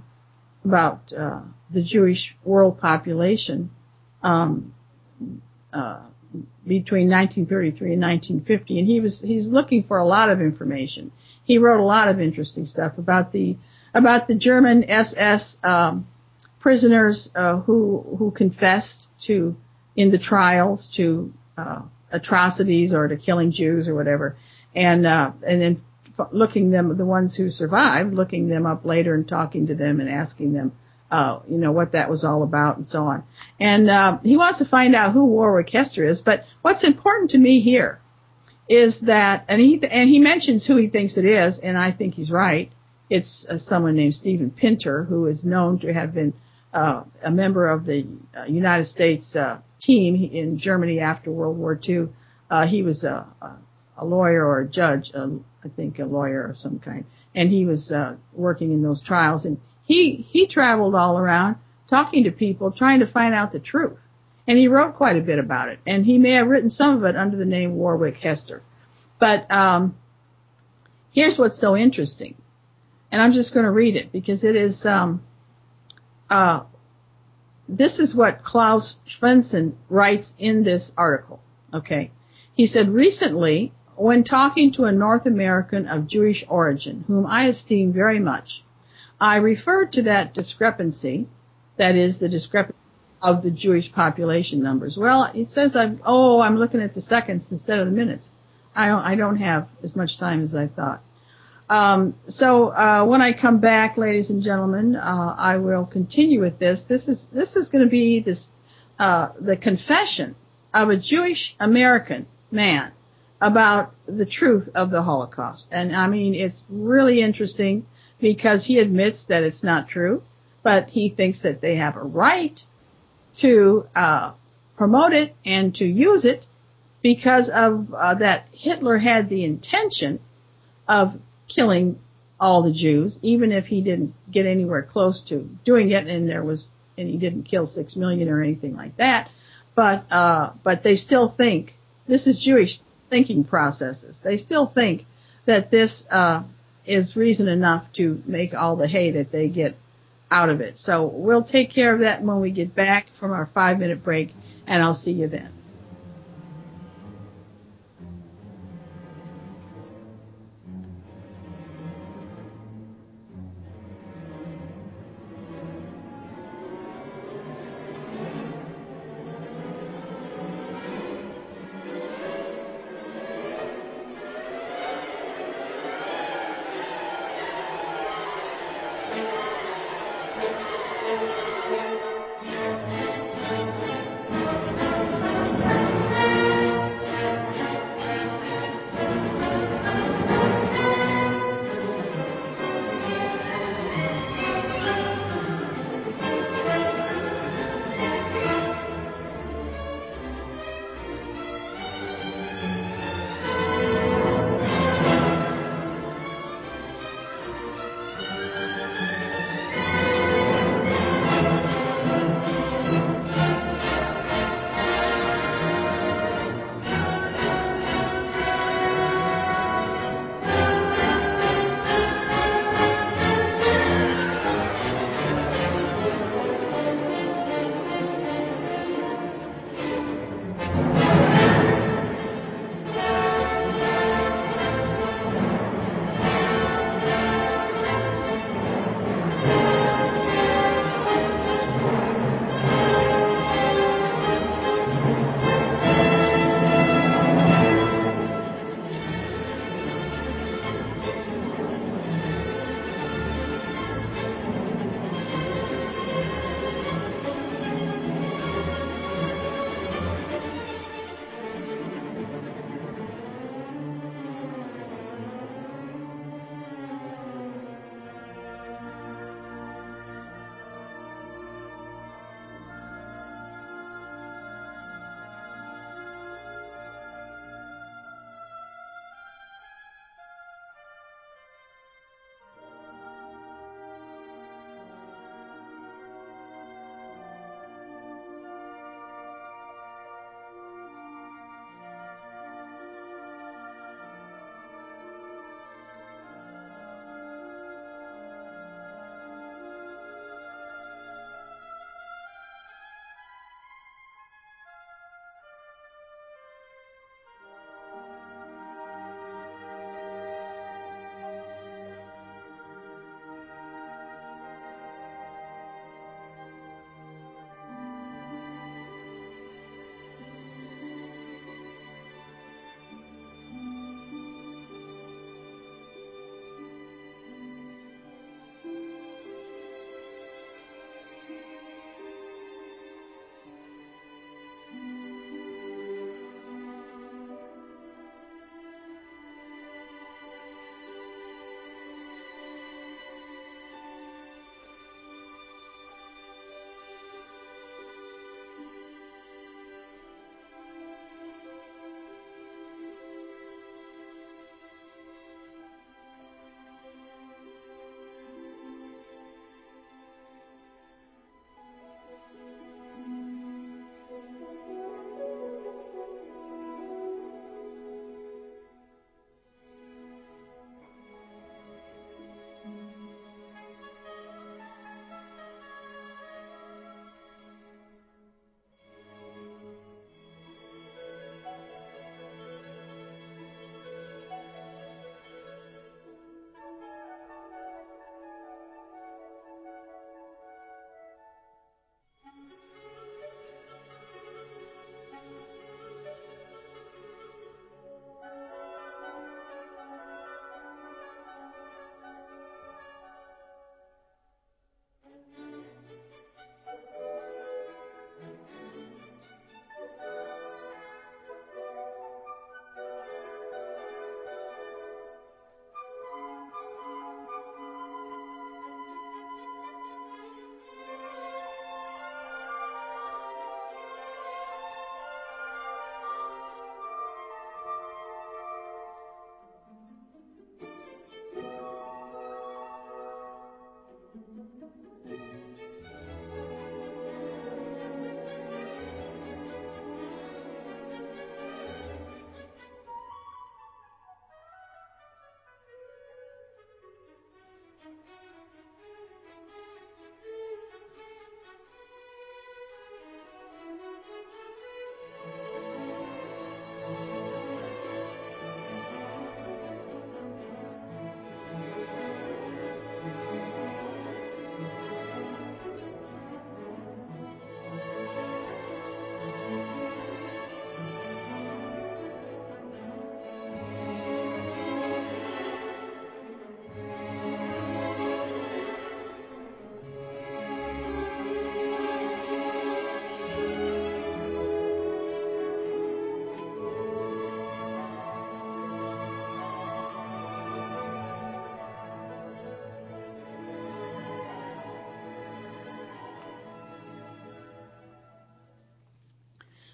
the Jewish world population, between 1933 and 1950. And he's looking for a lot of information. He wrote a lot of interesting stuff about the German SS, prisoners, who confessed in the trials to, atrocities or to killing Jews or whatever. And then the ones who survived, looking them up later and talking to them and asking them, what that was all about and so on. And, he wants to find out who Warwick Hester is. But what's important to me here is that, and he mentions who he thinks it is, and I think he's right. It's someone named Stephen Pinter, who is known to have been, a member of the United States, team in Germany after World War II. He was a lawyer or a judge, I think a lawyer of some kind. And he was, working in those trials. And he traveled all around talking to people, trying to find out the truth. And he wrote quite a bit about it. And he may have written some of it under the name Warwick Hester. But, here's what's so interesting. And I'm just going to read it because it is, this is what Klaus Schwensen writes in this article. Okay. He said, recently, when talking to a North American of Jewish origin, whom I esteem very much, I referred to that discrepancy, that is the discrepancy of the Jewish population numbers. Well, it says I'm looking at the seconds instead of the minutes. I don't have as much time as I thought. So when I come back, ladies and gentlemen, I will continue with this. This is going to be the confession of a Jewish American man about the truth of the Holocaust. And I mean, it's really interesting because he admits that it's not true, but he thinks that they have a right to, promote it and to use it because of, that Hitler had the intention of killing all the Jews, even if he didn't get anywhere close to doing it, and he didn't kill 6 million or anything like that. But they still think, this is Jewish thinking processes. They still think that this, is reason enough to make all the hay that they get out of it. So we'll take care of that when we get back from our 5-minute break, and I'll see you then.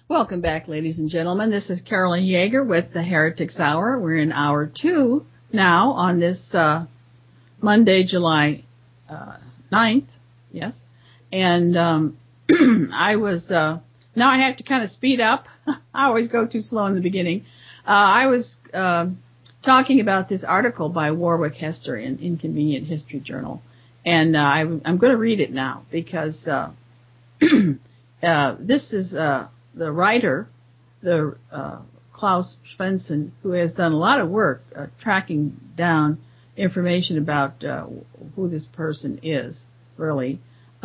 Welcome back, ladies and gentlemen. This is Carolyn Yeager with the Heretics Hour. We're in hour 2 now on this Monday, July 9th. Yes. And I was now I have to kind of speed up. I always go too slow in the beginning. I was talking about this article by Warwick Hester in Inconvenient History Journal. And I'm going to read it now because this is the writer, Klaus Svensson, who has done a lot of work tracking down information about who this person is, really.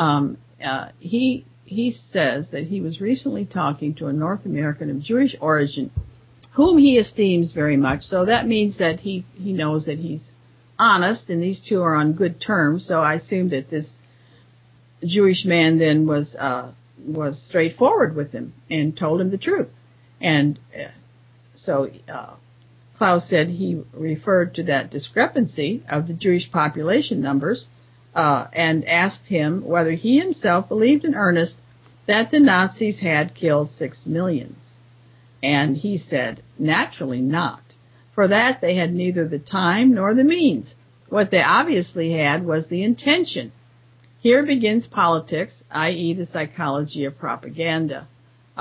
He says that he was recently talking to a North American of Jewish origin whom he esteems very much. So that means that he knows that he's honest, and these two are on good terms. So I assume that this Jewish man then was straightforward with him and told him the truth. And so Klaus said he referred to that discrepancy of the Jewish population numbers and asked him whether he himself believed in earnest that the Nazis had killed 6 million. And he said, naturally not. For that they had neither the time nor the means. What they obviously had was the intention. Here begins politics, i.e. the psychology of propaganda.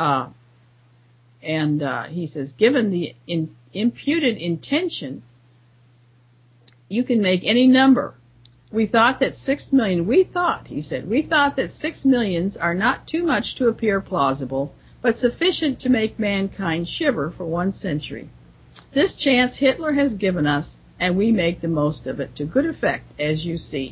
He says, given the imputed intention, you can make any number. We thought that 6 million that 6 millions are not too much to appear plausible, but sufficient to make mankind shiver for 1 century. This chance Hitler has given us, and we make the most of it to good effect, as you see.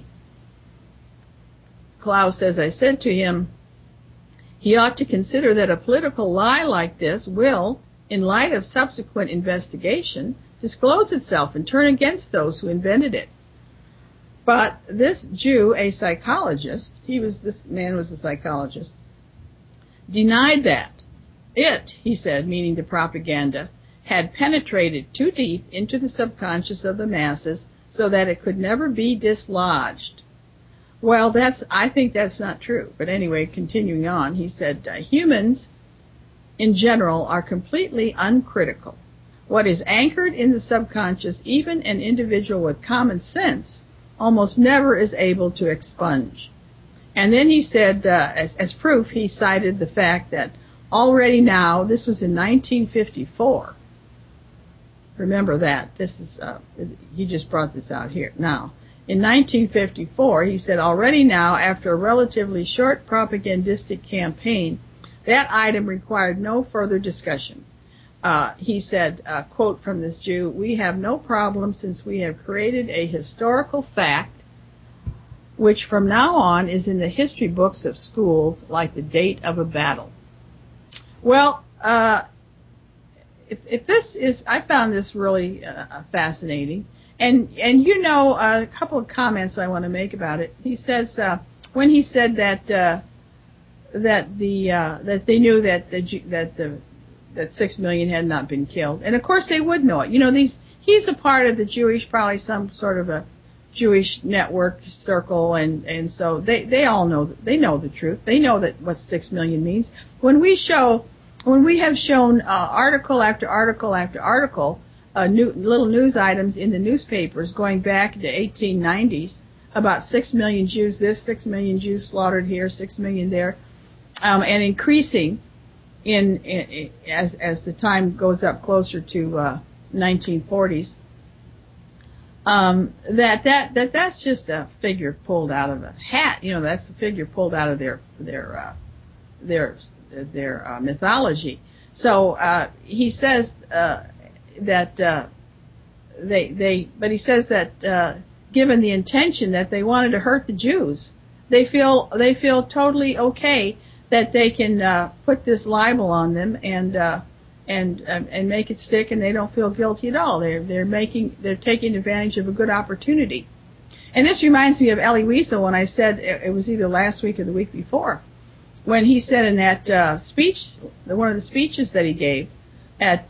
Klaus, as I said to him, he ought to consider that a political lie like this will, in light of subsequent investigation, disclose itself and turn against those who invented it. But this Jew, a psychologist, this man was a psychologist, denied that it, he said, meaning the propaganda, had penetrated too deep into the subconscious of the masses so that it could never be dislodged. Well, I think that's not true. But anyway, continuing on, he said, humans in general are completely uncritical. What is anchored in the subconscious, even an individual with common sense, almost never is able to expunge. And then he said, as proof, he cited the fact that already now, this was in 1954. Remember that. This is, he just brought this out here now. In 1954, he said, already now, after a relatively short propagandistic campaign, that item required no further discussion. He said, quote from this Jew, we have no problem since we have created a historical fact which from now on is in the history books of schools like the date of a battle. Well, if this is, I found this really fascinating. And you know, a couple of comments I want to make about it. He says, when he said that they knew that 6 million had not been killed. And of course they would know it. You know, he's a part of the Jewish, probably some sort of a Jewish network circle, and so they all know, they know the truth. They know that what 6 million means. When we have shown article after article after article, little news items in the newspapers going back to 1890s about 6 million Jews this, 6 million Jews slaughtered here, 6 million there, and increasing as the time goes up closer to 1940s. That's just a figure pulled out of a hat. You know, that's a figure pulled out of their mythology. So he says but he says that given the intention that they wanted to hurt the Jews, they feel totally okay that they can put this libel on them and make it stick, and they don't feel guilty at all. They're taking advantage of a good opportunity. And this reminds me of Elie Wiesel when I said it was either last week or the week before, when he said in that speech, one of the speeches that he gave at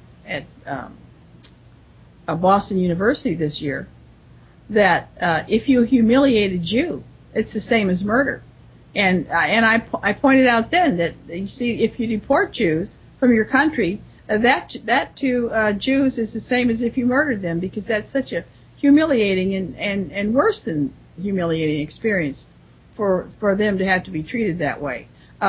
Boston University this year, that if you humiliate a Jew, it's the same as murder. I pointed out then that, you see, if you deport Jews from your country, that to Jews is the same as if you murdered them, because that's such a humiliating and worse than humiliating experience for them to have to be treated that way.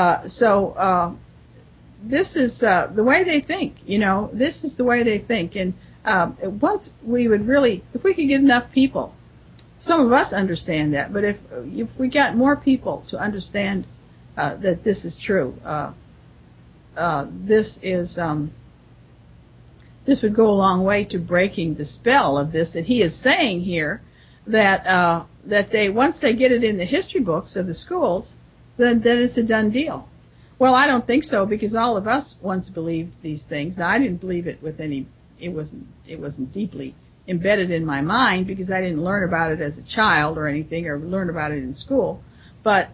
This is the way they think, this is the way they think. And once we would really, if we could get enough people, some of us understand that, but if we got more people to understand that this is true, this would go a long way to breaking the spell of this that he is saying here, that they, once they get it in the history books of the schools, then it's a done deal. Well, I don't think so, because all of us once believed these things. Now, I didn't believe it with any, it wasn't deeply embedded in my mind, because I didn't learn about it as a child or anything, or learn about it in school. But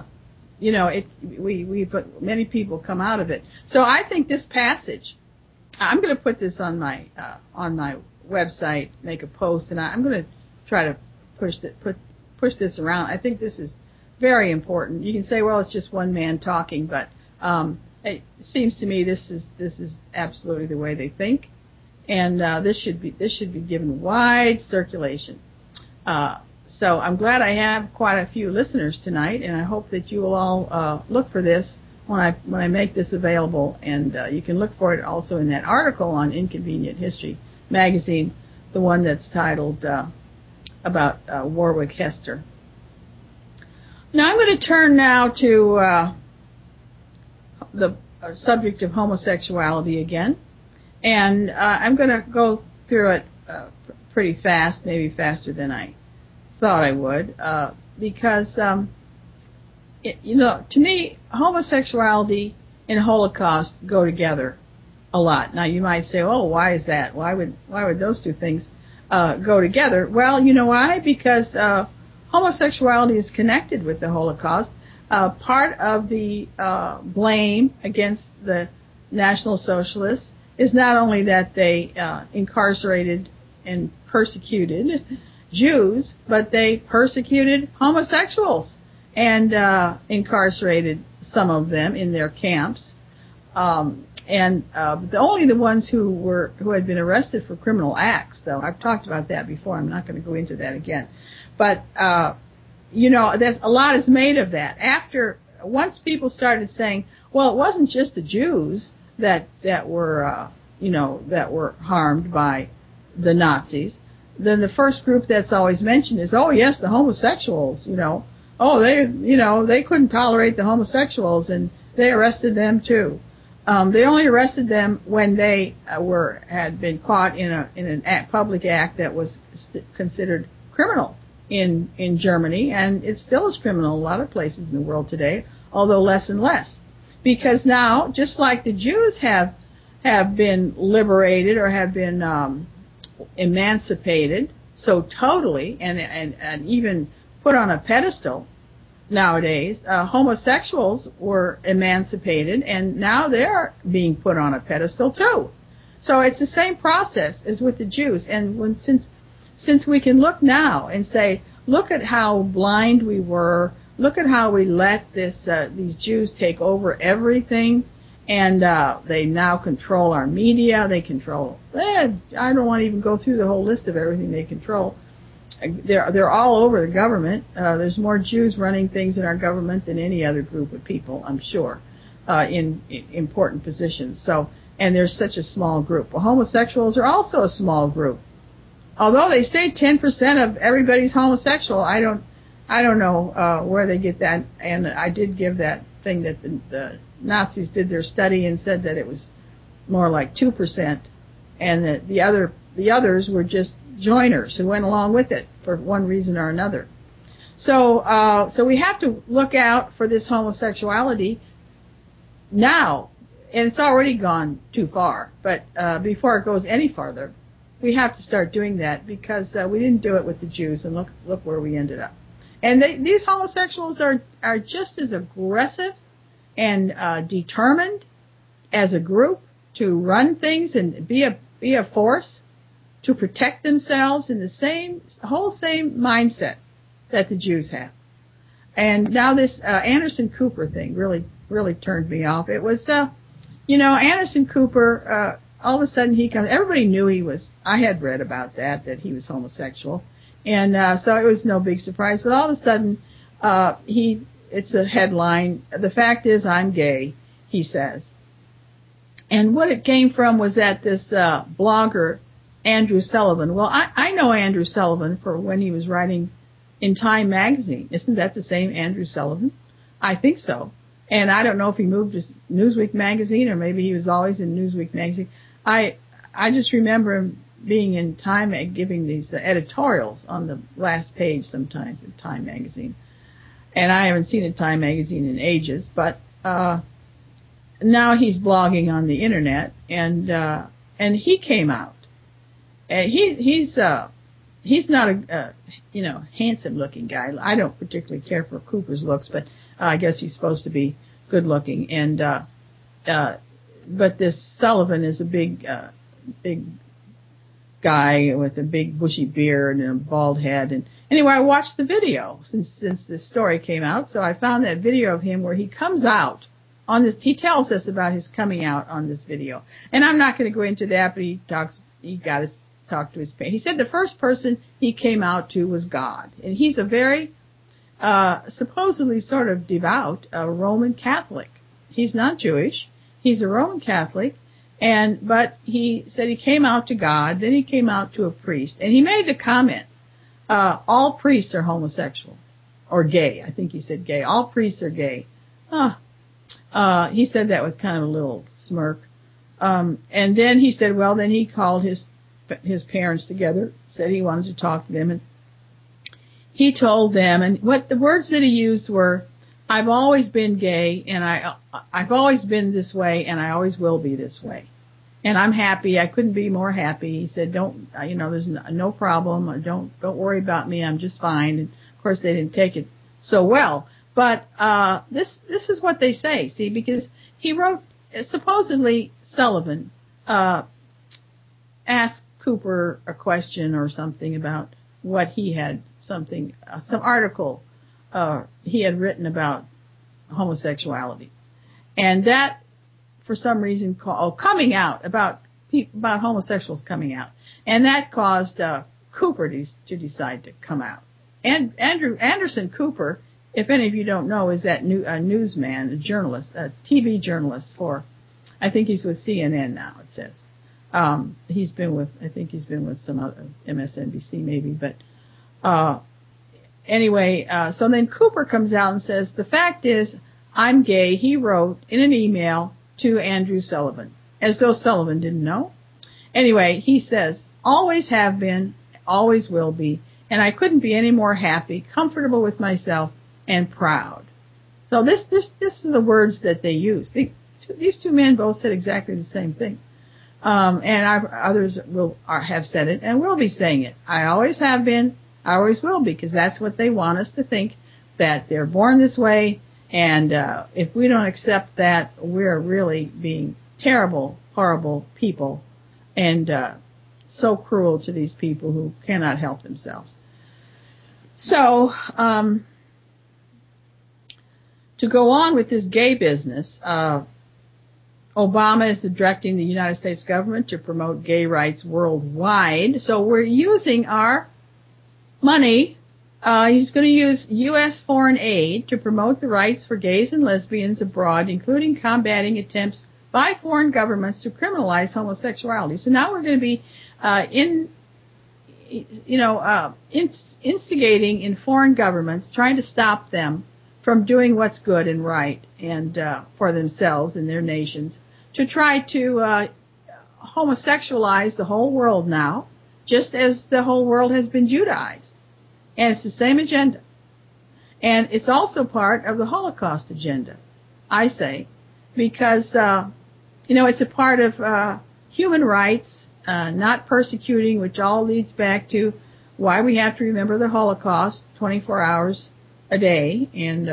many people come out of it. So I think this passage, I'm going to put this on my website, make a post, and I'm going to try to push this around. I think this is very important. You can say, well, it's just one man talking, but it seems to me this is absolutely the way they think, and this should be given wide circulation. So I'm glad I have quite a few listeners tonight, and I hope that you will all look for this when I make this available, and you can look for it also in that article on Inconvenient History magazine, the one that's titled about Warwick Hester. Now I'm going to turn now to the subject of homosexuality again, and I'm going to go through it pretty fast, maybe faster than I thought I would, because to me, homosexuality and Holocaust go together a lot. Now you might say, oh, why is that? Why would those two things go together? Well, you know why? Because homosexuality is connected with the Holocaust. Part of the blame against the National Socialists is not only that they incarcerated and persecuted Jews, but they persecuted homosexuals and incarcerated some of them in their camps. Only the ones who had been arrested for criminal acts, though. I've talked about that before. I'm not going to go into that again. But there's a lot is made of that. Once people started saying, well, it wasn't just the Jews that were harmed by the Nazis, then the first group that's always mentioned is, oh yes, the homosexuals, they couldn't tolerate the homosexuals and they arrested them too. They only arrested them when they had been caught in a public act that was considered criminal in Germany, and it still is criminal in a lot of places in the world today, although less and less. Because now, just like the Jews have been liberated or have been emancipated so totally and even put on a pedestal nowadays, homosexuals were emancipated and now they're being put on a pedestal too. So it's the same process as with the Jews. And since we can look now and say, look at how blind we were, look at how we let these Jews take over everything, and they now control our media. They control. I don't want to even go through the whole list of everything they control. They're all over the government. There's more Jews running things in our government than any other group of people, I'm sure, in important positions. So, and there's such a small group. Well, homosexuals are also a small group. Although they say 10% of everybody's homosexual, I don't know where they get that. And I did give that thing that the Nazis did their study and said that it was more like 2%, and that the others were just joiners who went along with it for one reason or another. So we have to look out for this homosexuality now, and it's already gone too far. But before it goes any farther, we have to start doing that, because we didn't do it with the Jews, and look where we ended up. And these homosexuals are just as aggressive and determined as a group to run things and be a force to protect themselves in the whole same mindset that the Jews have. And now this Anderson Cooper thing really turned me off. It was, Anderson Cooper, all of a sudden he comes, everybody knew I had read about that he was homosexual. And so it was no big surprise. But all of a sudden, it's a headline. The fact is I'm gay, he says. And what it came from was that this blogger, Andrew Sullivan. Well, I know Andrew Sullivan for when he was writing in Time magazine. Isn't that the same Andrew Sullivan? I think so. And I don't know if he moved to Newsweek magazine or maybe he was always in Newsweek magazine. I just remember him being in Time, giving these editorials on the last page sometimes in Time magazine. And I haven't seen a Time magazine in ages, but now he's blogging on the internet, and he came out. And he's not a handsome looking guy. I don't particularly care for Cooper's looks, but I guess he's supposed to be good looking. And but this Sullivan is a big guy with a big bushy beard and a bald head. And anyway, I watched the video since this story came out, so I found that video of him where he comes out on this. He tells us about his coming out on this video, and I'm not going to go into that, but he got his talk to his parents. He said the first person he came out to was God, and he's a very supposedly sort of devout Roman Catholic. He's not Jewish. He's a Roman Catholic, but he said he came out to God, then he came out to a priest, and he made the comment, all priests are homosexual or gay. I think he said gay. All priests are gay. He said that with kind of a little smirk. And then he said, well, then he called his parents together, said he wanted to talk to them, and he told them, and what the words that he used were, I've always been gay, and I've always been this way, and I always will be this way. And I'm happy. I couldn't be more happy. He said, there's no problem. Don't worry about me. I'm just fine. And of course they didn't take it so well. But, this is what they say. See, because he wrote, supposedly Sullivan, asked Cooper a question or something about what he had some article, he had written about homosexuality. And that, for some reason, coming out about homosexuals coming out. And that caused, Cooper to decide to come out. And Anderson Cooper, if any of you don't know, is that a newsman, a journalist, a TV journalist I think he's with CNN now, it says. He's been with some other MSNBC maybe, but, anyway, so then Cooper comes out and says, the fact is, I'm gay, he wrote in an email to Andrew Sullivan, as though Sullivan didn't know. Anyway, he says, always have been, always will be, and I couldn't be any more happy, comfortable with myself, and proud. So this is the words that they use. These two men both said exactly the same thing. And others have said it and will be saying it. I always have been, I always will be, because that's what they want us to think, that they're born this way. And, if we don't accept that, we're really being terrible, horrible people and, so cruel to these people who cannot help themselves. So, to go on with this gay business, Obama is directing the United States government to promote gay rights worldwide. So we're using our money. He's going to use U.S. foreign aid to promote the rights for gays and lesbians abroad, including combating attempts by foreign governments to criminalize homosexuality. So now we're going to be instigating in foreign governments, trying to stop them from doing what's good and right and for themselves and their nations, to try to homosexualize the whole world now, just as the whole world has been Judaized. And it's the same agenda. And it's also part of the Holocaust agenda, I say, because it's a part of human rights, not persecuting, which all leads back to why we have to remember the Holocaust 24 hours a day and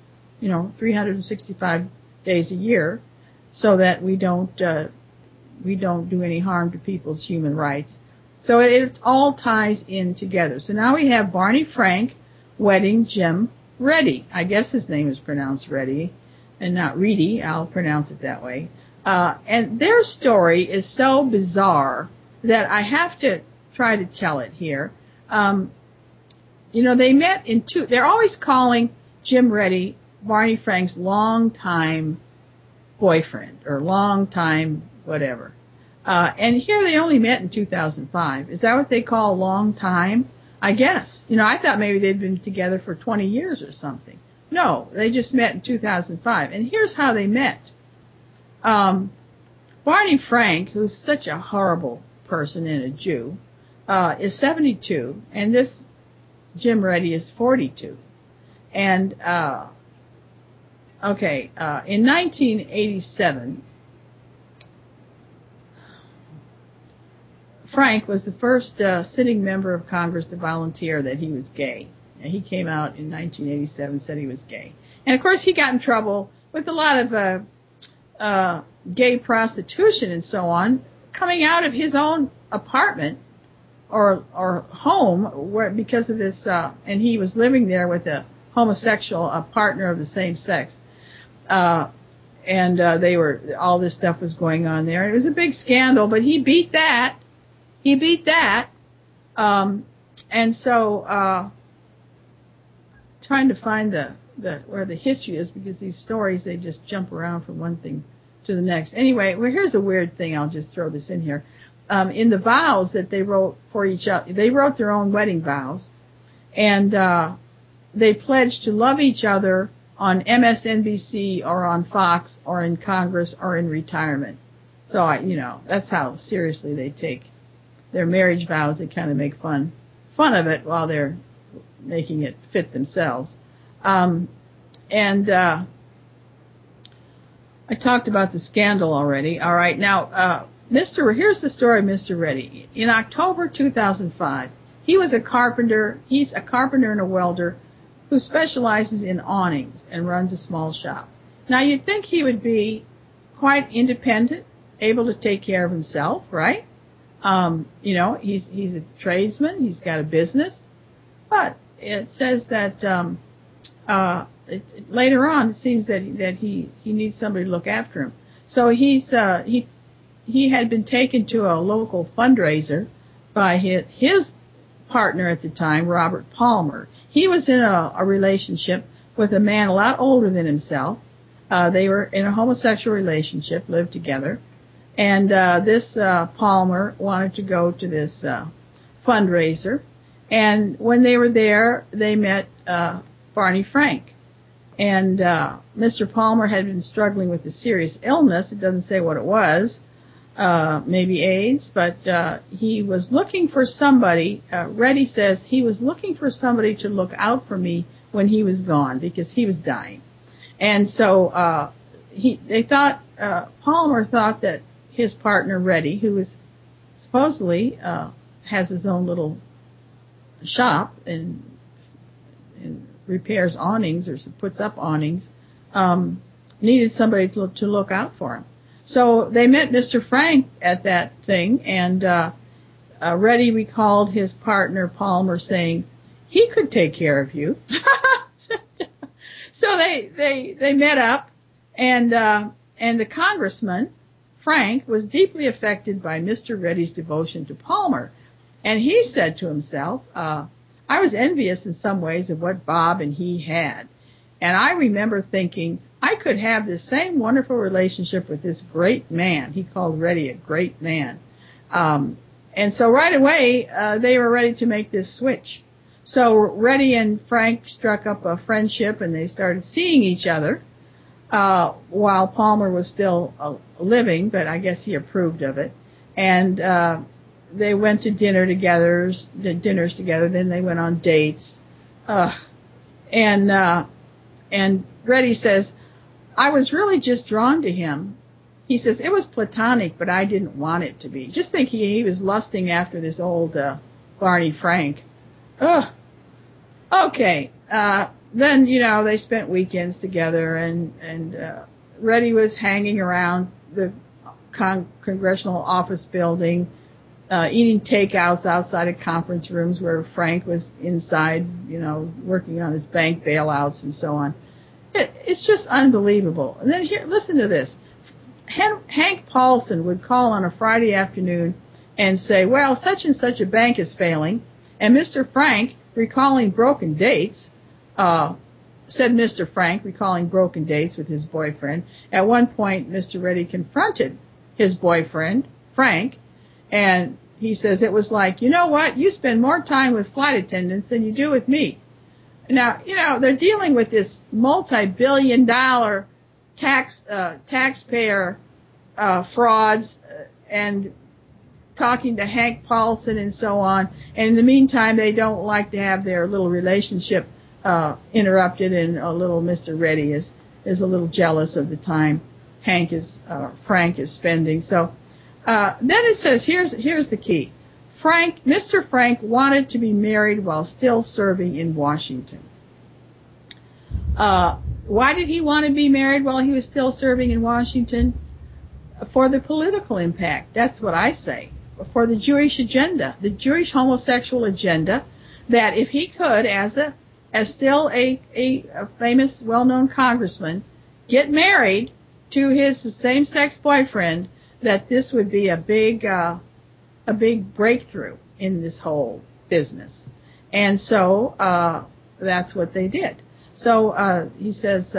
365 days a year, so that we don't do any harm to people's human rights. So it all ties in together. So now we have Barney Frank wedding Jim Reddy. I guess his name is pronounced Reddy and not Reedy. I'll pronounce it that way. And their story is so bizarre that I have to try to tell it here. They met they're always calling Jim Reddy Barney Frank's longtime boyfriend or longtime whatever. And here they only met in 2005. Is that what they call long time? I guess. I thought maybe they'd been together for 20 years or something. No, they just met in 2005. And here's how they met. Barney Frank, who's such a horrible person and a Jew, is 72, and this Jim Reddy is 42. And, in 1987, Frank was the first sitting member of Congress to volunteer that he was gay. And he came out in 1987, said he was gay. And, of course, he got in trouble with a lot of gay prostitution and so on coming out of his own apartment or home because of this, and he was living there with a homosexual, a partner of the same sex. All this stuff was going on there. It was a big scandal, but he beat that. Trying to find where the history is, because these stories, they just jump around from one thing to the next. Anyway, here's a weird thing. I'll just throw this in here. In the vows that they wrote for each other, they wrote their own wedding vows, and they pledged to love each other on MSNBC or on Fox or in Congress or in retirement. So that's how seriously they take their marriage vows. They kind of make fun of it while they're making it fit themselves. I talked about the scandal already. All right. Now, here's the story of Mr. Reddy. In October 2005, he was a carpenter. He's a carpenter and a welder who specializes in awnings and runs a small shop. Now, you'd think he would be quite independent, able to take care of himself, right? He's a tradesman. He's got a business. But it says that later on, it seems that he needs somebody to look after him. So he had been taken to a local fundraiser by his partner at the time, Robert Palmer. He was in a relationship with a man a lot older than himself. They were in a homosexual relationship, lived together. And this Palmer wanted to go to this fundraiser. And when they were there, they met Barney Frank. And Mr. Palmer had been struggling with a serious illness. It doesn't say what it was, maybe AIDS, but he was looking for somebody. Reddy says he was looking for somebody to look out for me when he was gone, because he was dying. And so Palmer thought that his partner Reddy, who was supposedly has his own little shop and repairs awnings or puts up awnings, needed somebody to look out for him. So they met Mr. Frank at that thing, and Reddy recalled his partner Palmer saying he could take care of you. So they met up, and the congressman Frank was deeply affected by Mr. Reddy's devotion to Palmer, and he said to himself, I was envious in some ways of what Bob and he had. And I remember thinking I could have this same wonderful relationship with this great man. He called Reddy a great man. And so right away, they were ready to make this switch. So Reddy and Frank struck up a friendship, and they started seeing each other while Palmer was still living, but I guess he approved of it. And they went to dinners together, then they went on dates. And Reddy says, I was really just drawn to him. He says, it was platonic, but I didn't want it to be. Just think he was lusting after this old Barney Frank. Okay. Then, they spent weekends together, and Reddy was hanging around the congressional office building, eating takeouts outside of conference rooms where Frank was inside, working on his bank bailouts and so on. It's just unbelievable. And then here, listen to this. Hank Paulson would call on a Friday afternoon and say, well, such and such a bank is failing. And Mr. Frank, recalling broken dates, said Mr. Frank, recalling broken dates with his boyfriend. At one point, Mr. Reddy confronted his boyfriend, Frank, and he says it was like, you know what, you spend more time with flight attendants than you do with me. Now, they're dealing with this multi-billion-dollar taxpayer frauds and talking to Hank Paulson and so on. And in the meantime, they don't like to have their little relationship interrupted, and Mr. Reddy is a little jealous of the time Frank is spending. So then it says, here's the key. Mr. Frank wanted to be married while still serving in Washington. Why did he want to be married while he was still serving in Washington? For the political impact. That's what I say. For the Jewish agenda, the Jewish homosexual agenda, that if he could, as still a famous, well-known congressman, get married to his same-sex boyfriend, that this would be a big breakthrough in this whole business. And so that's what they did. So he says,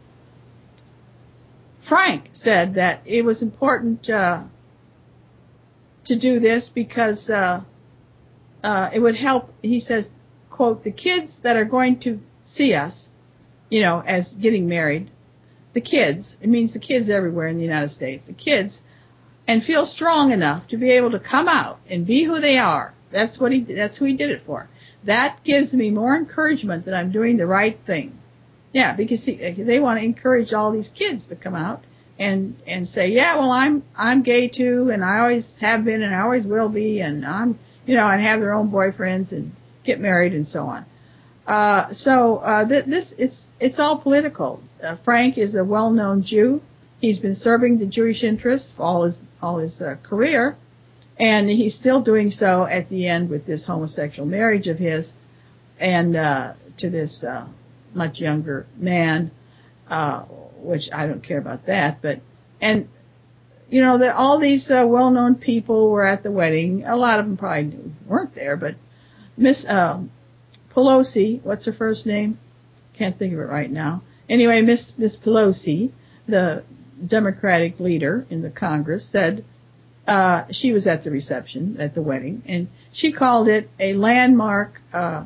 Frank said that it was important to do this because it would help, he says, quote, the kids that are going to see us, as getting married, the kids, it means the kids everywhere in the United States, the kids, and feel strong enough to be able to come out and be who they are. That's who he did it for. That gives me more encouragement that I'm doing the right thing. Yeah, because they want to encourage all these kids to come out and say, yeah, well, I'm gay too, and I always have been, and I always will be, and I'm, and have their own boyfriends and get married and so on. It's all political. Frank is a well-known Jew. He's been serving the Jewish interests for all his career, and he's still doing so at the end with this homosexual marriage of his, and to this much younger man, which I don't care about that, all these well-known people were at the wedding. A lot of them probably weren't there, but Miss Pelosi, what's her first name? Can't think of it right now. Anyway, Miss Pelosi, the Democratic leader in the Congress, said she was at the reception at the wedding, and she called it a landmark.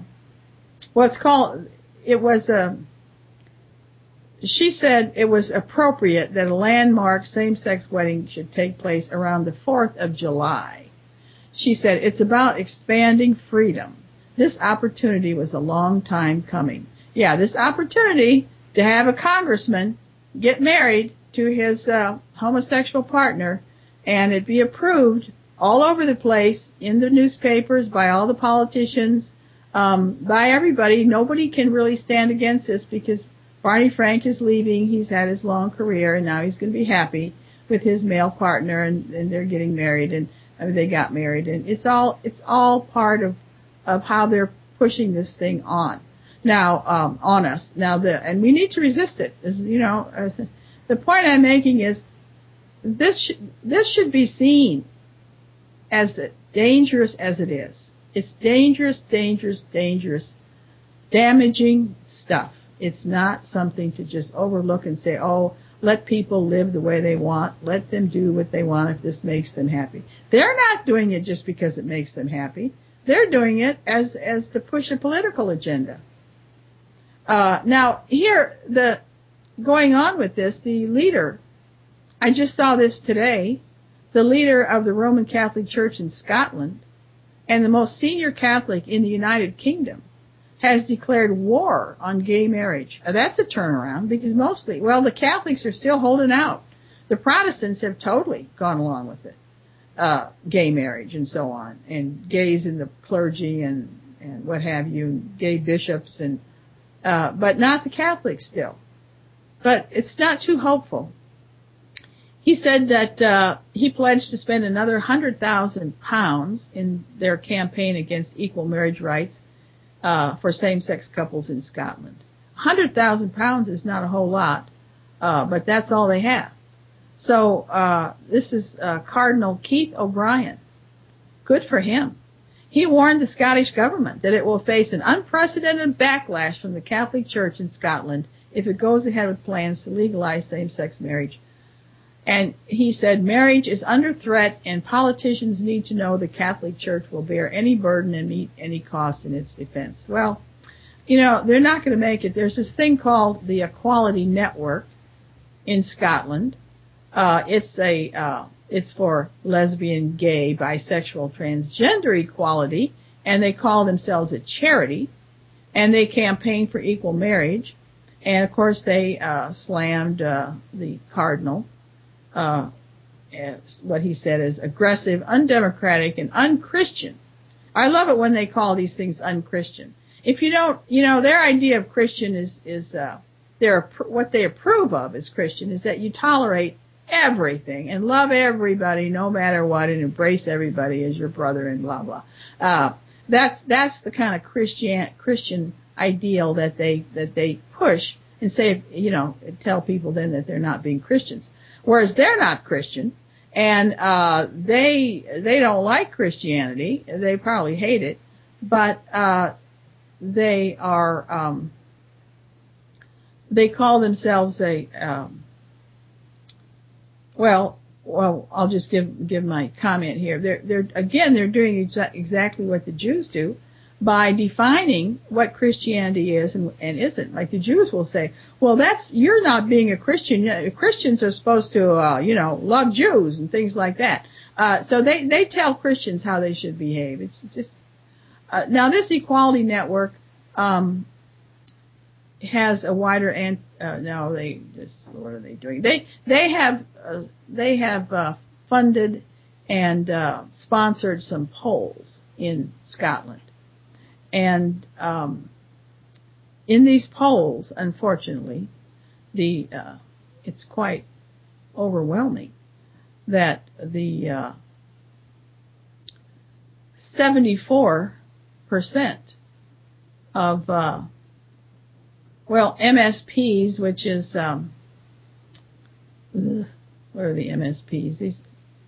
She said it was appropriate that a landmark same-sex wedding should take place around the 4th of July. She said it's about expanding freedom. This opportunity was a long time coming. Yeah, this opportunity to have a congressman get married to his homosexual partner and it be approved all over the place in the newspapers by all the politicians, by everybody. Nobody can really stand against this because Barney Frank is leaving. He's had his long career and now he's going to be happy with his male partner and they're getting married and they got married, and it's all part of how they're pushing this thing on us now. And we need to resist it. The point I'm making is this should be seen as dangerous as it is. It's dangerous, damaging stuff. It's not something to just overlook and say, oh, let people live the way they want. Let them do what they want if this makes them happy. They're not doing it just because it makes them happy. They're doing it as to push a political agenda. Now, here, going on with this, the leader, I just saw this today, the leader of the Roman Catholic Church in Scotland and the most senior Catholic in the United Kingdom has declared war on gay marriage. That's a turnaround because the Catholics are still holding out. The Protestants have totally gone along with it. Gay marriage and so on, and gays in the clergy and what have you, gay bishops but not the Catholics still. But it's not too hopeful. he said that he pledged to spend another £100,000 in their campaign against equal marriage rights for same-sex couples in Scotland. £100,000 is not a whole lot, but that's all they have. So this is Cardinal Keith O'Brien. Good for him. He warned the Scottish government that it will face an unprecedented backlash from the Catholic Church in Scotland if it goes ahead with plans to legalize same-sex marriage. And he said marriage is under threat and politicians need to know the Catholic Church will bear any burden and meet any cost in its defense. Well, they're not going to make it. There's this thing called the Equality Network in Scotland. It's for lesbian, gay, bisexual, transgender equality, and they call themselves a charity, and they campaign for equal marriage. And of course they slammed the cardinal, what he said is aggressive, undemocratic, and unchristian. I love it when they call these things unchristian. If you don't, their idea of Christian is what they approve of as Christian is that you tolerate everything and love everybody no matter what and embrace everybody as your brother and blah blah. That's the kind of Christian ideal that they push and say, tell people then that they're not being Christians. Whereas they're not Christian and they don't like Christianity. They probably hate it, but they are they call themselves well, I'll just give my comment here. They're doing exactly what the Jews do by defining what Christianity is and isn't. Like the Jews will say, well, you're not being a Christian. Christians are supposed to, love Jews and things like that. So they tell Christians how they should behave. It's just, now this Equality Network, has a wider what are they doing? They have funded and sponsored some polls in Scotland, and in these polls, unfortunately, it's quite overwhelming that the 74% of MSPs, which is what are the MSPs?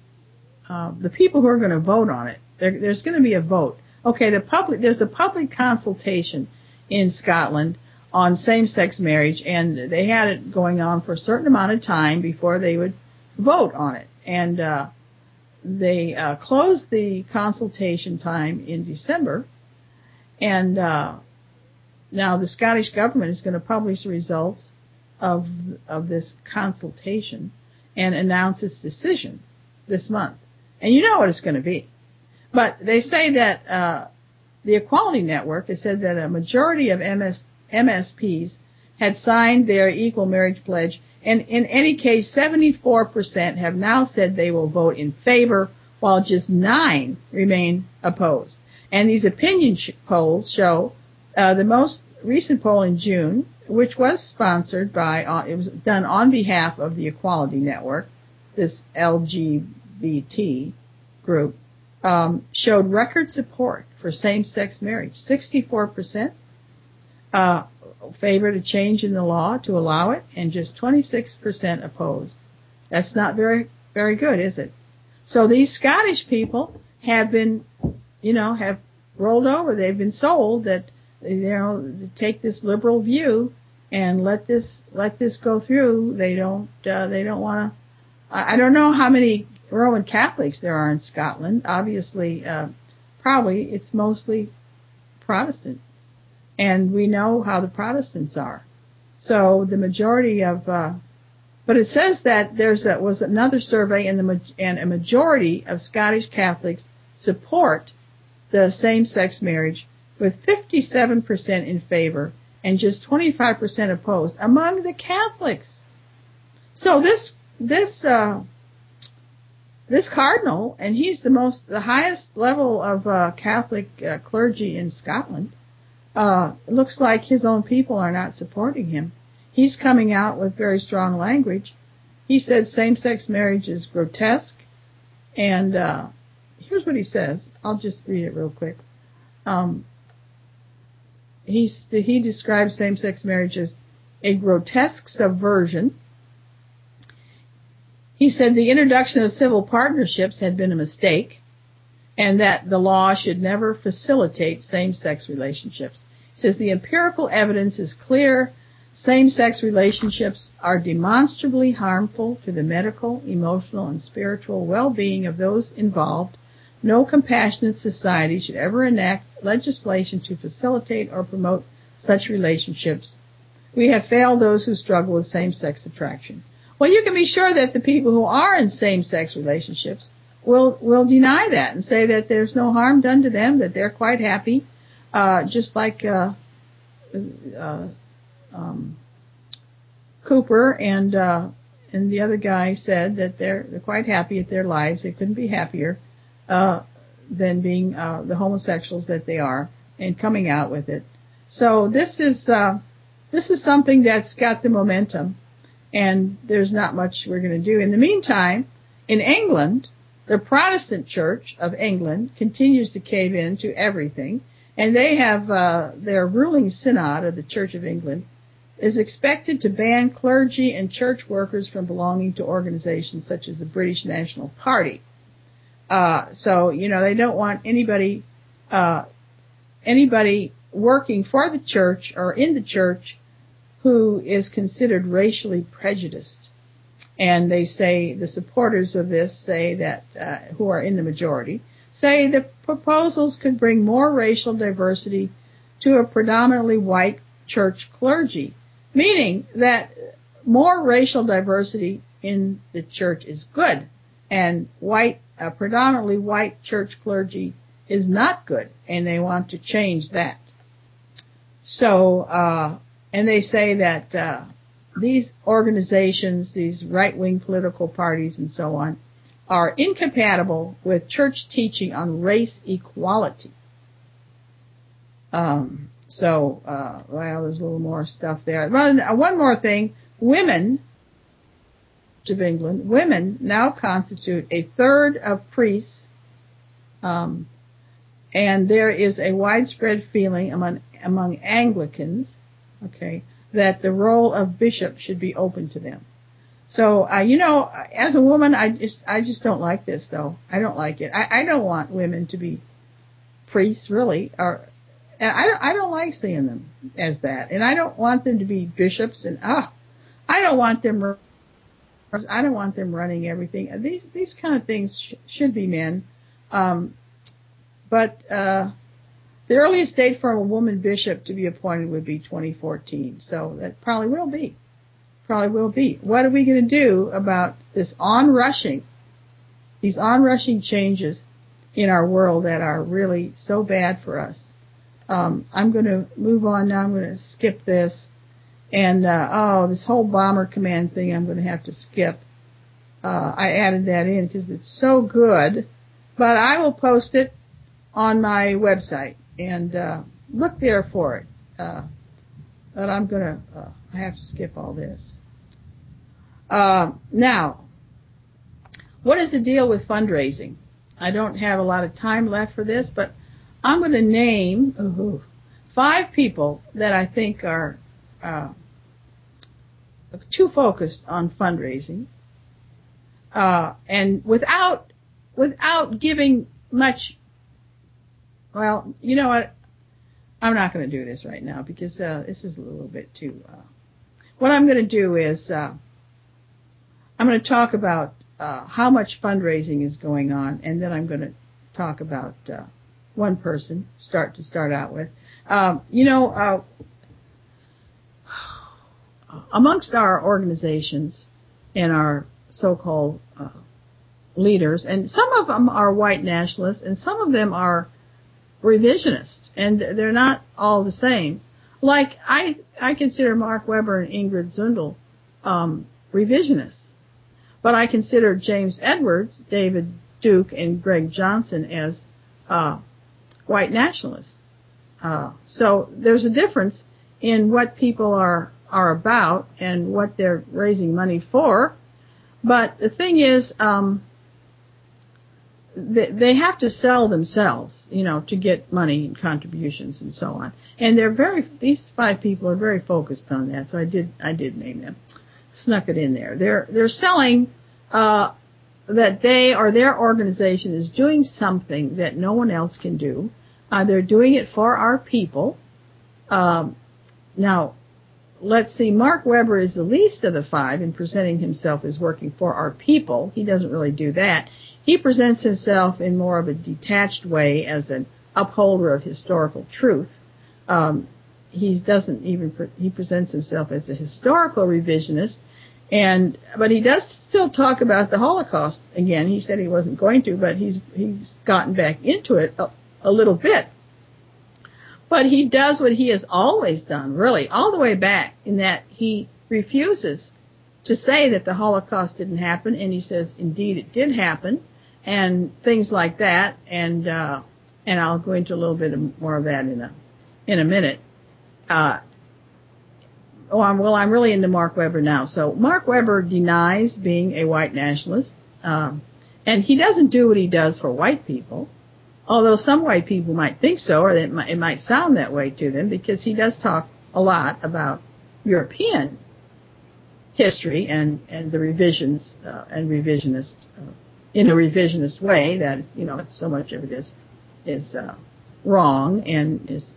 The people who are going to vote on it. There's going to be a vote. Okay, there's a public consultation in Scotland on same-sex marriage, and they had it going on for a certain amount of time before they would vote on it. And they closed the consultation time in December, and now the Scottish government is going to publish the results of this consultation and announce its decision this month. And you know what it's going to be. But they say that the Equality Network has said that a majority of MSPs had signed their equal marriage pledge, and in any case, 74% have now said they will vote in favor, while just 9 remain opposed. And these opinion polls show the most recent poll in June, which was sponsored by, it was done on behalf of the Equality Network, this LGBT group, showed record support for same-sex marriage. 64% favored a change in the law to allow it, and just 26% opposed. That's not very, very good, is it? So these Scottish people have been, have rolled over. They've been sold that, take this liberal view and let this go through. They don't want to. I don't know how many Roman Catholics there are in Scotland. Obviously, probably it's mostly Protestant, and we know how the Protestants are. So the majority of, but it says that was another survey, and a majority of Scottish Catholics support the same-sex marriage, with 57% in favor and just 25% opposed among the Catholics. So this cardinal, and he's the highest level of Catholic clergy in Scotland, looks like his own people are not supporting him. He's coming out with very strong language. He said same-sex marriage is grotesque, and here's what he says. I'll just read it real quick. He describes same-sex marriage as a grotesque subversion. He said the introduction of civil partnerships had been a mistake, and that the law should never facilitate same-sex relationships. He says the empirical evidence is clear. Same-sex relationships are demonstrably harmful to the medical, emotional, and spiritual well-being of those involved. No compassionate society should ever enact legislation to facilitate or promote such relationships. We have failed those who struggle with same-sex attraction. Well, you can be sure that the people who are in same-sex relationships will deny that and say that there's no harm done to them, that they're quite happy, just like Cooper and the other guy said that they're quite happy at their lives. They couldn't be happier than being the homosexuals that they are and coming out with it. So this is something that's got the momentum, and there's not much we're going to do. In the meantime, in England, the Protestant Church of England continues to cave in to everything, and they have their ruling synod of the Church of England is expected to ban clergy and church workers from belonging to organizations such as the British National Party. So, they don't want anybody working for the church or in the church who is considered racially prejudiced. And they say, the supporters of this say that, who are in the majority, say the proposals could bring more racial diversity to a predominantly white church clergy, meaning that more racial diversity in the church is good, and predominantly white church clergy is not good, and they want to change that. So, and they say that these organizations, these right-wing political parties and so on, are incompatible with church teaching on race equality. Well, there's a little more stuff there. One more thing. Women of England, women now constitute a third of priests, and there is a widespread feeling among Anglicans, that the role of bishop should be open to them. So, as a woman, I just don't like this, though. I don't like it. I don't want women to be priests, really, I don't like seeing them as that, and I don't want them to be bishops, and I don't want them running everything. These kind of things should be men, but the earliest date for a woman bishop to be appointed would be 2014. So that probably will be. What are we going to do about these onrushing changes in our world that are really so bad for us? I'm going to move on now. I'm going to skip this. And, this whole bomber command thing I'm going to have to skip. I added that in because it's so good, but I will post it on my website and, look there for it. But I'm going to, I have to skip all this. Now, what is the deal with fundraising? I don't have a lot of time left for this, but I'm going to name 5 people that I think are too focused on fundraising, and without giving much. Well, you know what? I'm not going to do this right now because this is a little bit too. What I'm going to do is I'm going to talk about how much fundraising is going on, and then I'm going to talk about one person start out with. Amongst our organizations and our so-called leaders, and some of them are white nationalists, and some of them are revisionist, and they're not all the same. Like I consider Mark Weber and Ingrid Zundel revisionists, but I consider James Edwards, David Duke, and Greg Johnson as white nationalists. So there's a difference in what people are about and what they're raising money for. But the thing is, they have to sell themselves, to get money and contributions and so on. And these 5 people are very focused on that. So I did name them, snuck it in there. They're selling, that they or their organization is doing something that no one else can do. They're doing it for our people. Now, let's see, Mark Weber is the least of the 5 in presenting himself as working for our people. He doesn't really do that. He presents himself in more of a detached way as an upholder of historical truth. He presents himself as a historical revisionist, but he does still talk about the Holocaust again. He said he wasn't going to, but he's gotten back into it a little bit. But he does what he has always done, really, all the way back, in that he refuses to say that the Holocaust didn't happen, and he says, indeed, it did happen, and things like that, and I'll go into a little bit more of that in a minute. I'm really into Mark Weber now. So Mark Weber denies being a white nationalist, and he doesn't do what he does for white people. Although some white people might think so, or it might sound that way to them, because he does talk a lot about European history and the revisions and revisionist in a revisionist way, that so much of it is wrong and is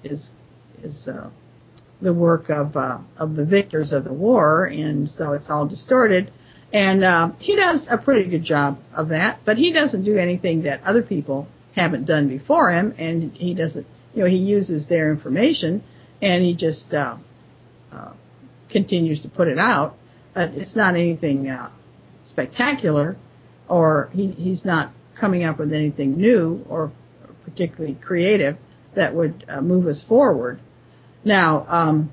the work of the victors of the war, and so it's all distorted. And he does a pretty good job of that, but he doesn't do anything that other people haven't done before him, and he doesn't, he uses their information, and he just continues to put it out. But it's not anything spectacular, or he's not coming up with anything new or particularly creative that would move us forward. Now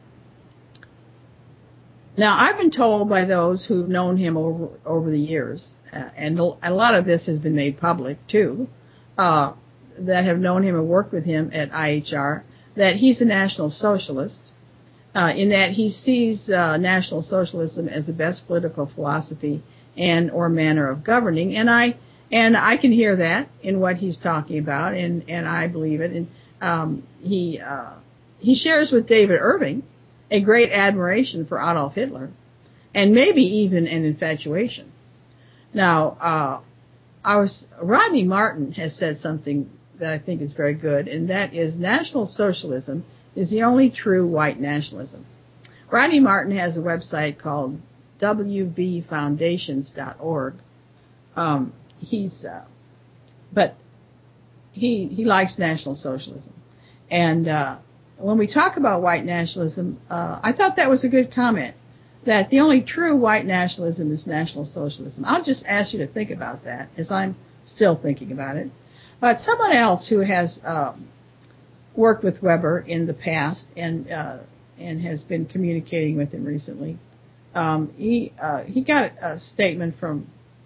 I've been told by those who've known him over the years, and a lot of this has been made public too, that have known him and worked with him at IHR, that he's a National Socialist, in that he sees National Socialism as the best political philosophy and or manner of governing, and I can hear that in what he's talking about, and I believe it. And he shares with David Irving a great admiration for Adolf Hitler, and maybe even an infatuation. Now, Rodney Martin has said something that I think is very good, and that is National Socialism is the only true white nationalism. Rodney Martin has a website called wvfoundations.org. But he likes National Socialism. And when we talk about white nationalism, I thought that was a good comment, that the only true white nationalism is National Socialism. I'll just ask you to think about that, as I'm still thinking about it. But someone else who has worked with Weber in the past and has been communicating with him recently, he got a statement from,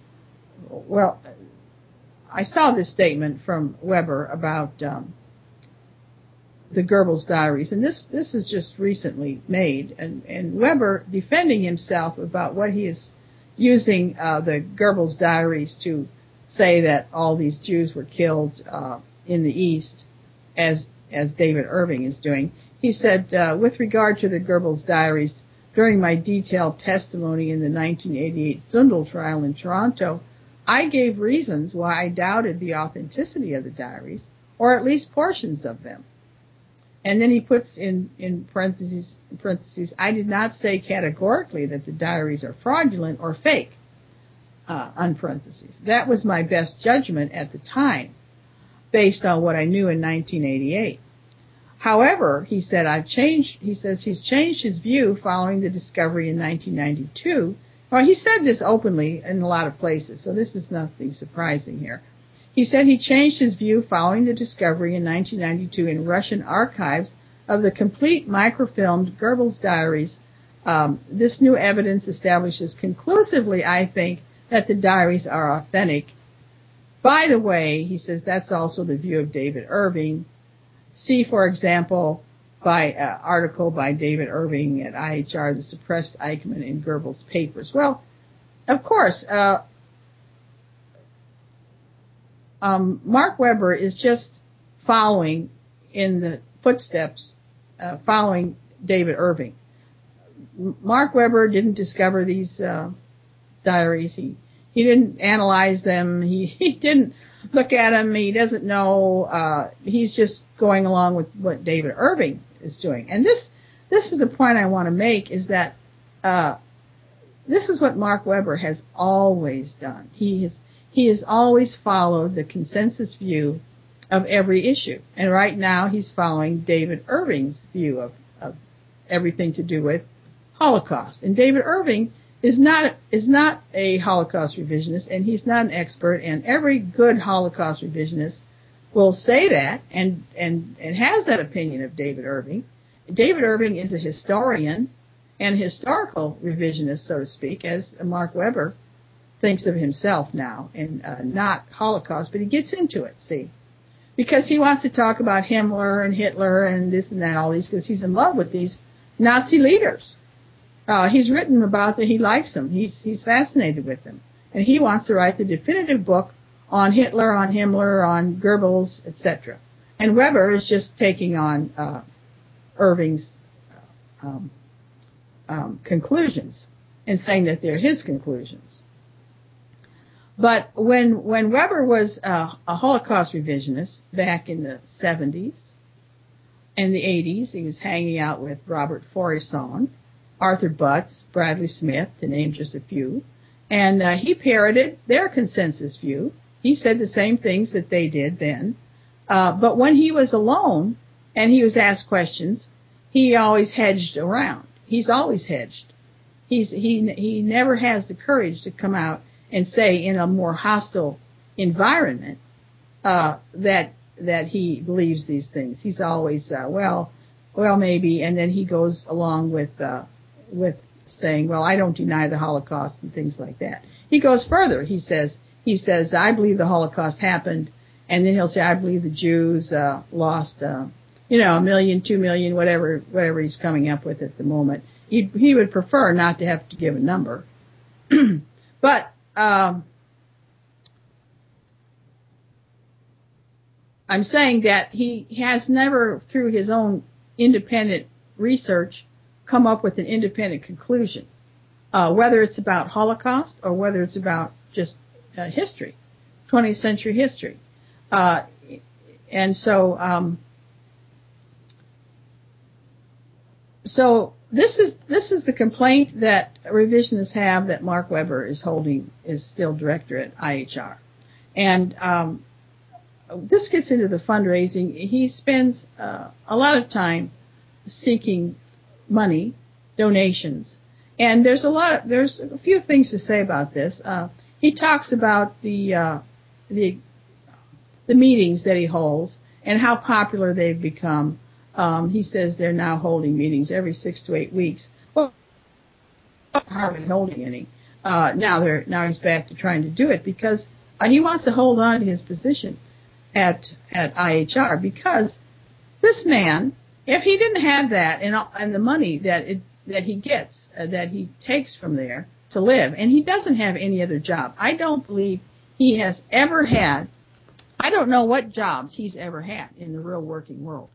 I saw this statement from Weber about the Goebbels diaries, and this is just recently made, and Weber defending himself about what he is using the Goebbels diaries to say that all these Jews were killed in the East, as David Irving is doing. He said, with regard to the Goebbels diaries, during my detailed testimony in the 1988 Zundel trial in Toronto, I gave reasons why I doubted the authenticity of the diaries, or at least portions of them. And then he puts in parentheses, I did not say categorically that the diaries are fraudulent or fake, on parentheses. That was my best judgment at the time, based on what I knew in 1988. However, he said, he's changed his view following the discovery in 1992. Well, he said this openly in a lot of places, so this is nothing surprising here. He said he changed his view following the discovery in 1992 in Russian archives of the complete microfilmed Goebbels diaries. This new evidence establishes conclusively, I think, that the diaries are authentic. By the way, he says that's also the view of David Irving. See, for example, article by David Irving at IHR, The Suppressed Eichmann in Goebbels' Papers. Well, of course, Mark Weber is just following in the footsteps, following David Irving. Mark Weber didn't discover these diaries. He didn't analyze them. He didn't look at them. He doesn't know. He's just going along with what David Irving is doing. And this is the point I want to make, is that this is what Mark Weber has always done. He has always followed the consensus view of every issue. And right now he's following David Irving's view of everything to do with Holocaust. And David Irving is not a Holocaust revisionist, and he's not an expert, and every good Holocaust revisionist will say that and has that opinion of David Irving. David Irving is a historian and historical revisionist, so to speak, as Mark Weber thinks of himself now, and not Holocaust, but he gets into it, see, because he wants to talk about Himmler and Hitler and this and that, all these, because he's in love with these Nazi leaders. He's written about that. He likes them. He's fascinated with them, and he wants to write the definitive book on Hitler, on Himmler, on Goebbels, etc. And Weber is just taking on Irving's conclusions and saying that they're his conclusions. But when Weber was a Holocaust revisionist back in the 70s and the 80s, he was hanging out with Robert Faurisson, Arthur Butz, Bradley Smith, to name just a few, and he parroted their consensus view. He said the same things that they did then, but when he was alone and he was asked questions, he always hedged around. He's always hedged. He never has the courage to come out and say in a more hostile environment that he believes these things. He's always well maybe, and then he goes along with saying, well, I don't deny the Holocaust and things like that. He goes further. He says I believe the Holocaust happened, and then he'll say I believe the Jews lost 1 million, 2 million, whatever he's coming up with at the moment. He would prefer not to have to give a number, but I'm saying that he has never, through his own independent research, come up with an independent conclusion, whether it's about Holocaust or whether it's about just history, 20th century history. And so this is the complaint that revisionists have, that Mark Weber is still director at IHR. And this gets into the fundraising. He spends a lot of time seeking money, donations. And there's a few things to say about this. He talks about the meetings that he holds and how popular they've become. He says they're now holding meetings every 6 to 8 weeks. Well, hardly holding any. Now he's back to trying to do it because he wants to hold on to his position at IHR, because this man, if he didn't have that and the money that he gets, that he takes from there to live, and he doesn't have any other job. I don't believe he has ever had, I don't know what jobs he's ever had in the real working world.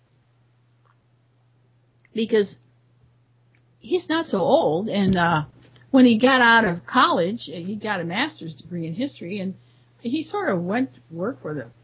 Because he's not so old, and when he got out of college, he got a master's degree in history, and he sort of went to work for the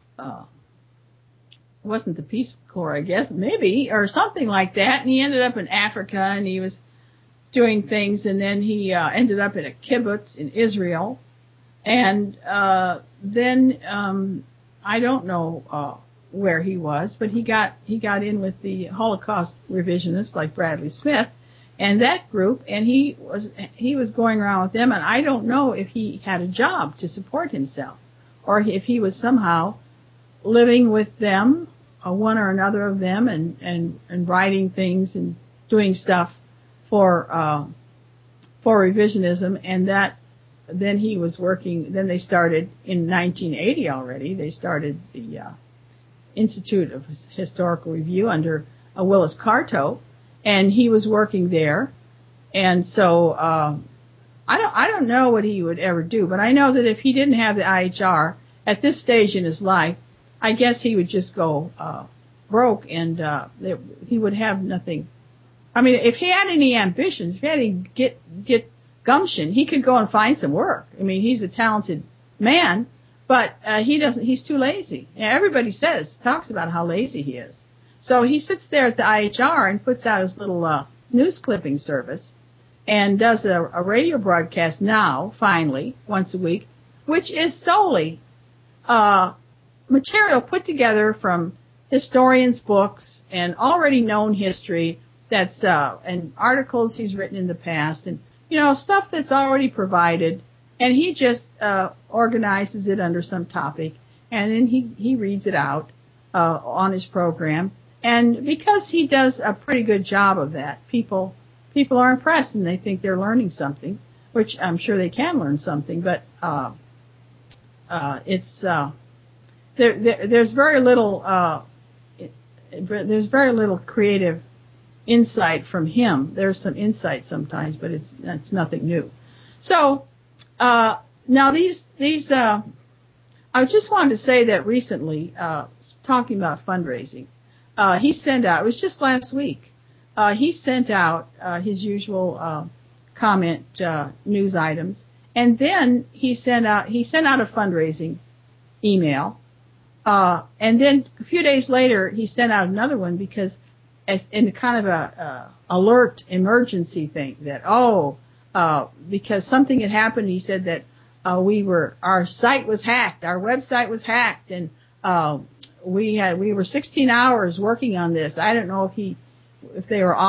wasn't the Peace Corps, I guess, maybe, or something like that, and he ended up in Africa, and he was doing things, and then he ended up in a kibbutz in Israel, and then I don't know where he was, but he got in with the Holocaust revisionists like Bradley Smith and that group, and he was going around with them, and I don't know if he had a job to support himself or if he was somehow living with them, one or another of them, and writing things and doing stuff for revisionism, and that then he was working. Then they started in 1980 already. They started the Institute of Historical Review under Willis Carto, and he was working there. And so I don't know what he would ever do, but I know that if he didn't have the IHR at this stage in his life, I guess he would just go broke, and he would have nothing. I mean, if he had any ambitions, if he had any get gumption, he could go and find some work. I mean, he's a talented man, but he doesn't. He's too lazy. Everybody talks about how lazy he is. So he sits there at the IHR and puts out his little news clipping service, and does a radio broadcast now, finally, once a week, which is solely material put together from historians' books and already known history that's and articles he's written in the past, and stuff that's already provided, and he just organizes it under some topic, and then he reads it out on his program. And because he does a pretty good job of that, people are impressed, and they think they're learning something, which I'm sure they can learn something, but it's there's very little creative insight from him. There's some insight sometimes, but it's nothing new. So now these I just wanted to say that recently, talking about fundraising, he sent out, it was just last week, he sent out his usual comment news items, and then he sent out a fundraising email, and then a few days later he sent out another one, because as in kind of a alert emergency thing that because something had happened. He said that our site was hacked, our website was hacked, and we were 16 hours working on this. I don't know if they were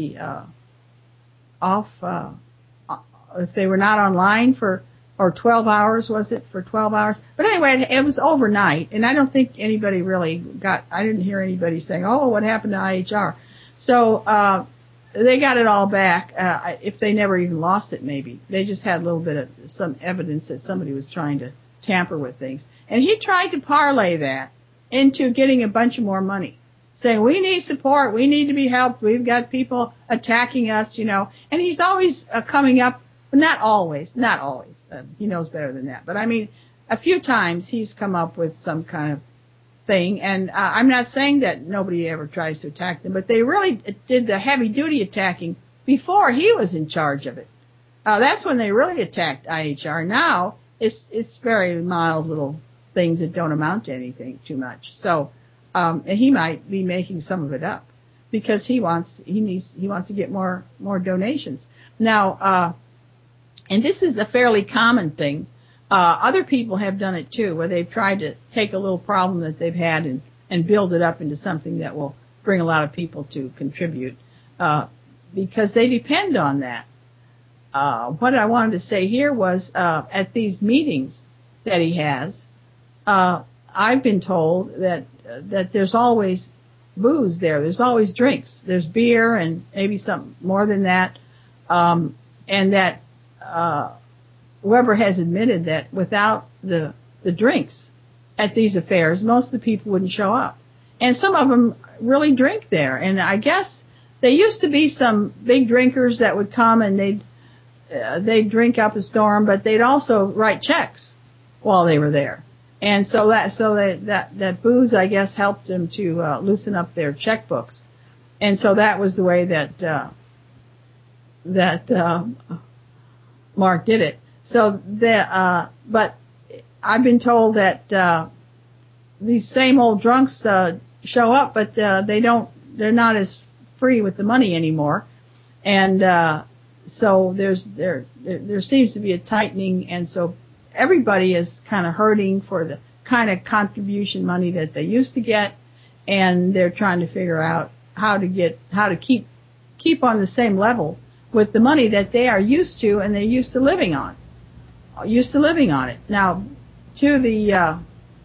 if they were not online or 12 hours, was it for 12 hours? But anyway, it was overnight, and I don't think anybody really I didn't hear anybody saying, what happened to IHR? So, they got it all back, if they never even lost it, maybe. They just had a little bit of some evidence that somebody was trying to tamper with things. And he tried to parlay that into getting a bunch of more money, saying, we need support, we need to be helped, we've got people attacking us, and he's always coming up, not always, he knows better than that, but I mean, a few times he's come up with some kind of thing, and I'm not saying that nobody ever tries to attack them, but they really did the heavy-duty attacking before he was in charge of it. That's when they really attacked IHR. Now, it's very mild little things that don't amount to anything too much. So, and he might be making some of it up because he wants to get more donations. Now, and this is a fairly common thing. Other people have done it too, where they've tried to take a little problem that they've had and build it up into something that will bring a lot of people to contribute, because they depend on that. What I wanted to say here was, at these meetings that he has, I've been told that there's always booze there. There's always drinks. There's beer and maybe something more than that. And that, Weber has admitted that without the drinks at these affairs, most of the people wouldn't show up. And some of them really drink there. And I guess there used to be some big drinkers that would come and they'd drink up a storm, but they'd also write checks while they were there. And so that booze, I guess, helped them to loosen up their checkbooks. And so that was the way that Mark did it. So but I've been told that these same old drunks show up, but they're not as free with the money anymore. And so there seems to be a tightening, and so everybody is kind of hurting for the kind of contribution money that they used to get, and they're trying to figure out how to keep on the same level with the money that they are used to and they're used to living on it. Now, to the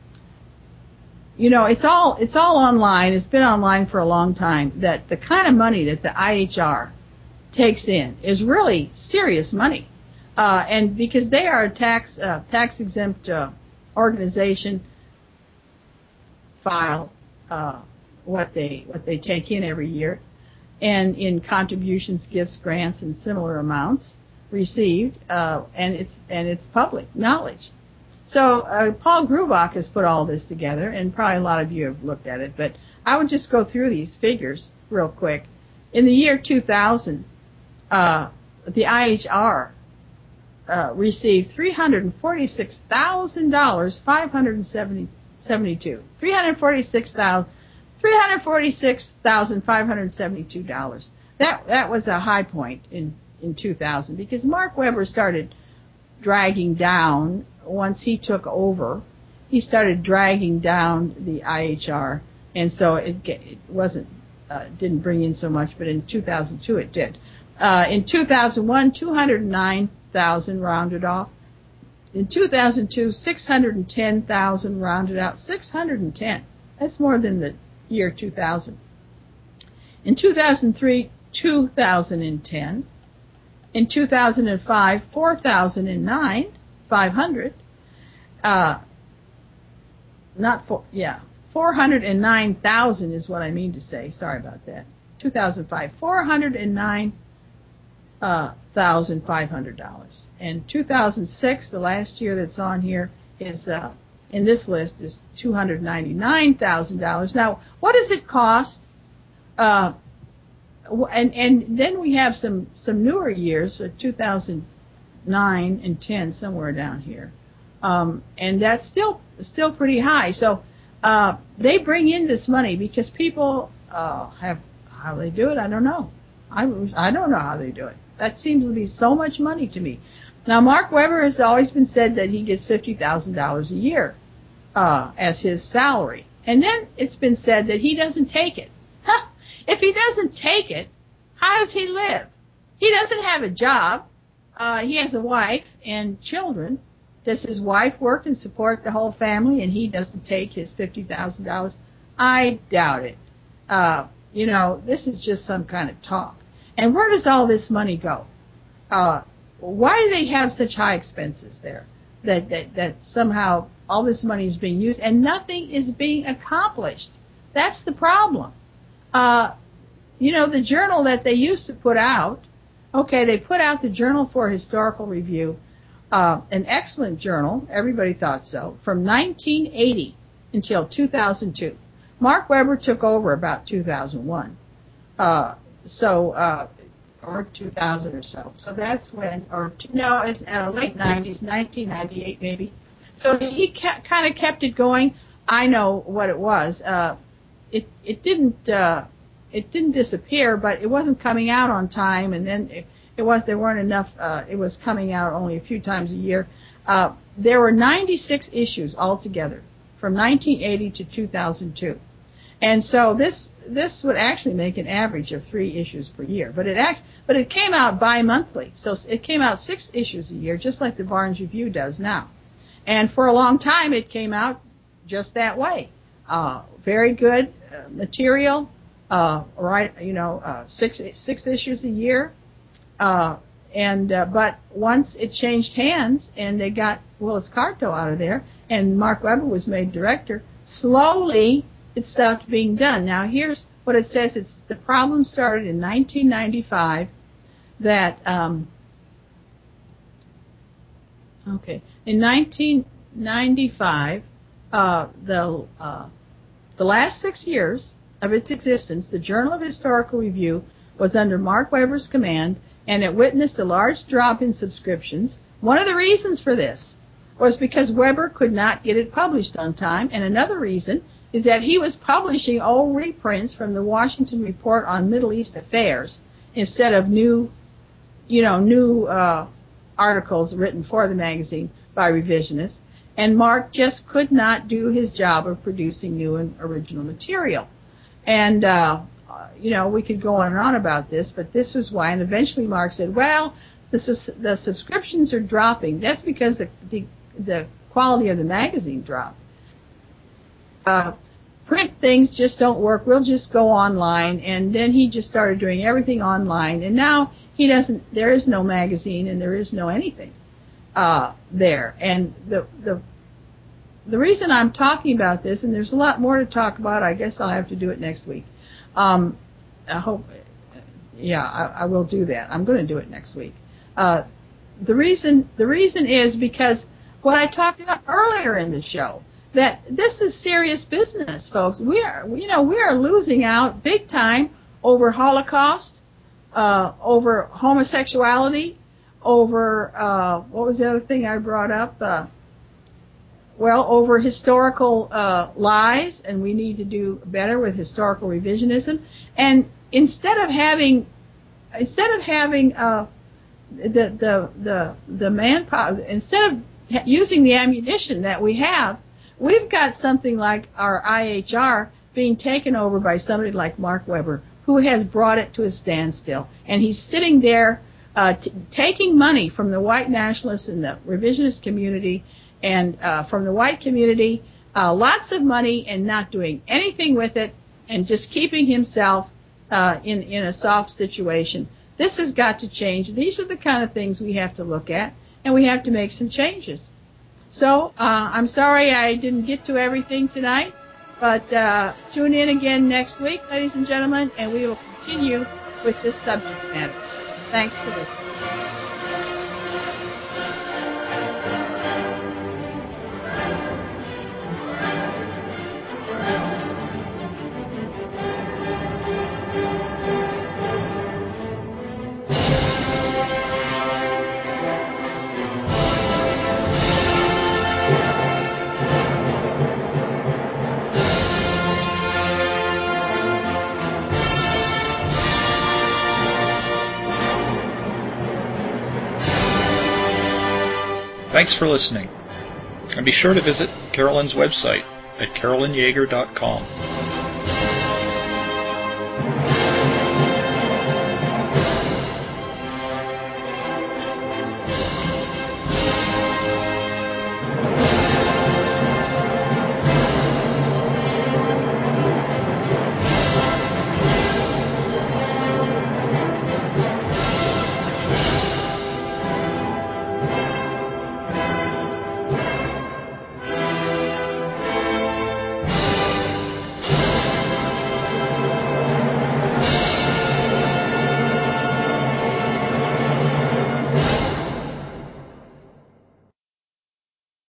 it's all online. It's been online for a long time, that the kind of money that the IHR takes in is really serious money. And because they are a tax exempt organization, file what they take in every year, and in contributions, gifts, grants, and similar amounts. received, and it's public knowledge. So Paul Grubach has put all this together, and probably a lot of you have looked at it, but I would just go through these figures real quick. In the year 2000, the IHR received $346,572. $346,572. That was a high point in 2000 because Mark Webber started dragging down once he took over. He started dragging down the IHR, and so it wasn't didn't bring in so much. But in 2002 it did. In 2001, 209,000 rounded off. In 2002, 610,000 rounded out. 610. That's more than the year 2000. In 2003, 2,010. In 2005, 4,009, 500. 409,000 is what I mean to say. Sorry about that. 2005, $409,500. And 2006, the last year that's on here, is in this list is $299,000. Now, what does it cost? And then we have some newer years, 2009 and 10, somewhere down here, and that's still pretty high. So they bring in this money because people have how they do it. I don't know. I don't know how they do it. That seems to be so much money to me. Now, Mark Webber has always been said that he gets $50,000 a year as his salary, and then it's been said that he doesn't take it. If he doesn't take it, how does he live? He doesn't have a job. He has a wife and children. Does his wife work and support the whole family and he doesn't take his $50,000? I doubt it. This is just some kind of talk. And where does all this money go? Why do they have such high expenses there? That somehow all this money is being used and nothing is being accomplished. That's the problem. The journal that they used to put out, they put out the Journal for Historical Review, an excellent journal, everybody thought so, from 1980 until 2002. Mark Webber took over about 2001, or 2000 or so. So that's when, it's late 90s, 1998 maybe. So he kind of kept it going. I know what it was. It didn't disappear, but it wasn't coming out on time, and then there weren't enough. It was coming out only a few times a year. There were 96 issues altogether from 1980 to 2002, and so this would actually make an average of 3 issues per year. But it came out bi-monthly, so it came out 6 issues a year, just like the Barnes Review does now. And for a long time, it came out just that way. Very good material. 6 issues a year. But once it changed hands and they got Willis Carto out of there and Mark Webber was made director, slowly it stopped being done. Now here's what it says. The problem started in 1995 that, in 1995, the last 6 years of its existence, the Journal of Historical Review was under Mark Webber's command, and it witnessed a large drop in subscriptions. One of the reasons for this was because Webber could not get it published on time, and another reason is that he was publishing old reprints from the Washington Report on Middle East Affairs instead of new articles written for the magazine by revisionists, and Mark just could not do his job of producing new and original material. And, we could go on and on about this, but this is why. And eventually Mark said, well, the subscriptions are dropping. That's because the quality of the magazine dropped. Print things just don't work. We'll just go online. And then he just started doing everything online. And now there is no magazine and there is no anything there. And the reason I'm talking about this, and there's a lot more to talk about, I guess I'll have to do it next week. I will do that. I'm going to do it next week. the reason is because what I talked about earlier in the show, that this is serious business, folks. We are losing out big time over Holocaust, over homosexuality, over what was the other thing I brought up? Over historical lies, and we need to do better with historical revisionism. And instead of having the manpower, instead of using the ammunition that we have, we've got something like our IHR being taken over by somebody like Mark Webber, who has brought it to a standstill. And he's sitting there taking money from the white nationalists and the revisionist community and from the white community, lots of money, and not doing anything with it, and just keeping himself in a soft situation. This has got to change. These are the kind of things we have to look at, and we have to make some changes. So I'm sorry I didn't get to everything tonight, but tune in again next week, ladies and gentlemen, and we will continue with this subject matter. Thanks for listening. Thanks for listening, and be sure to visit Carolyn's website at carolynyeager.com.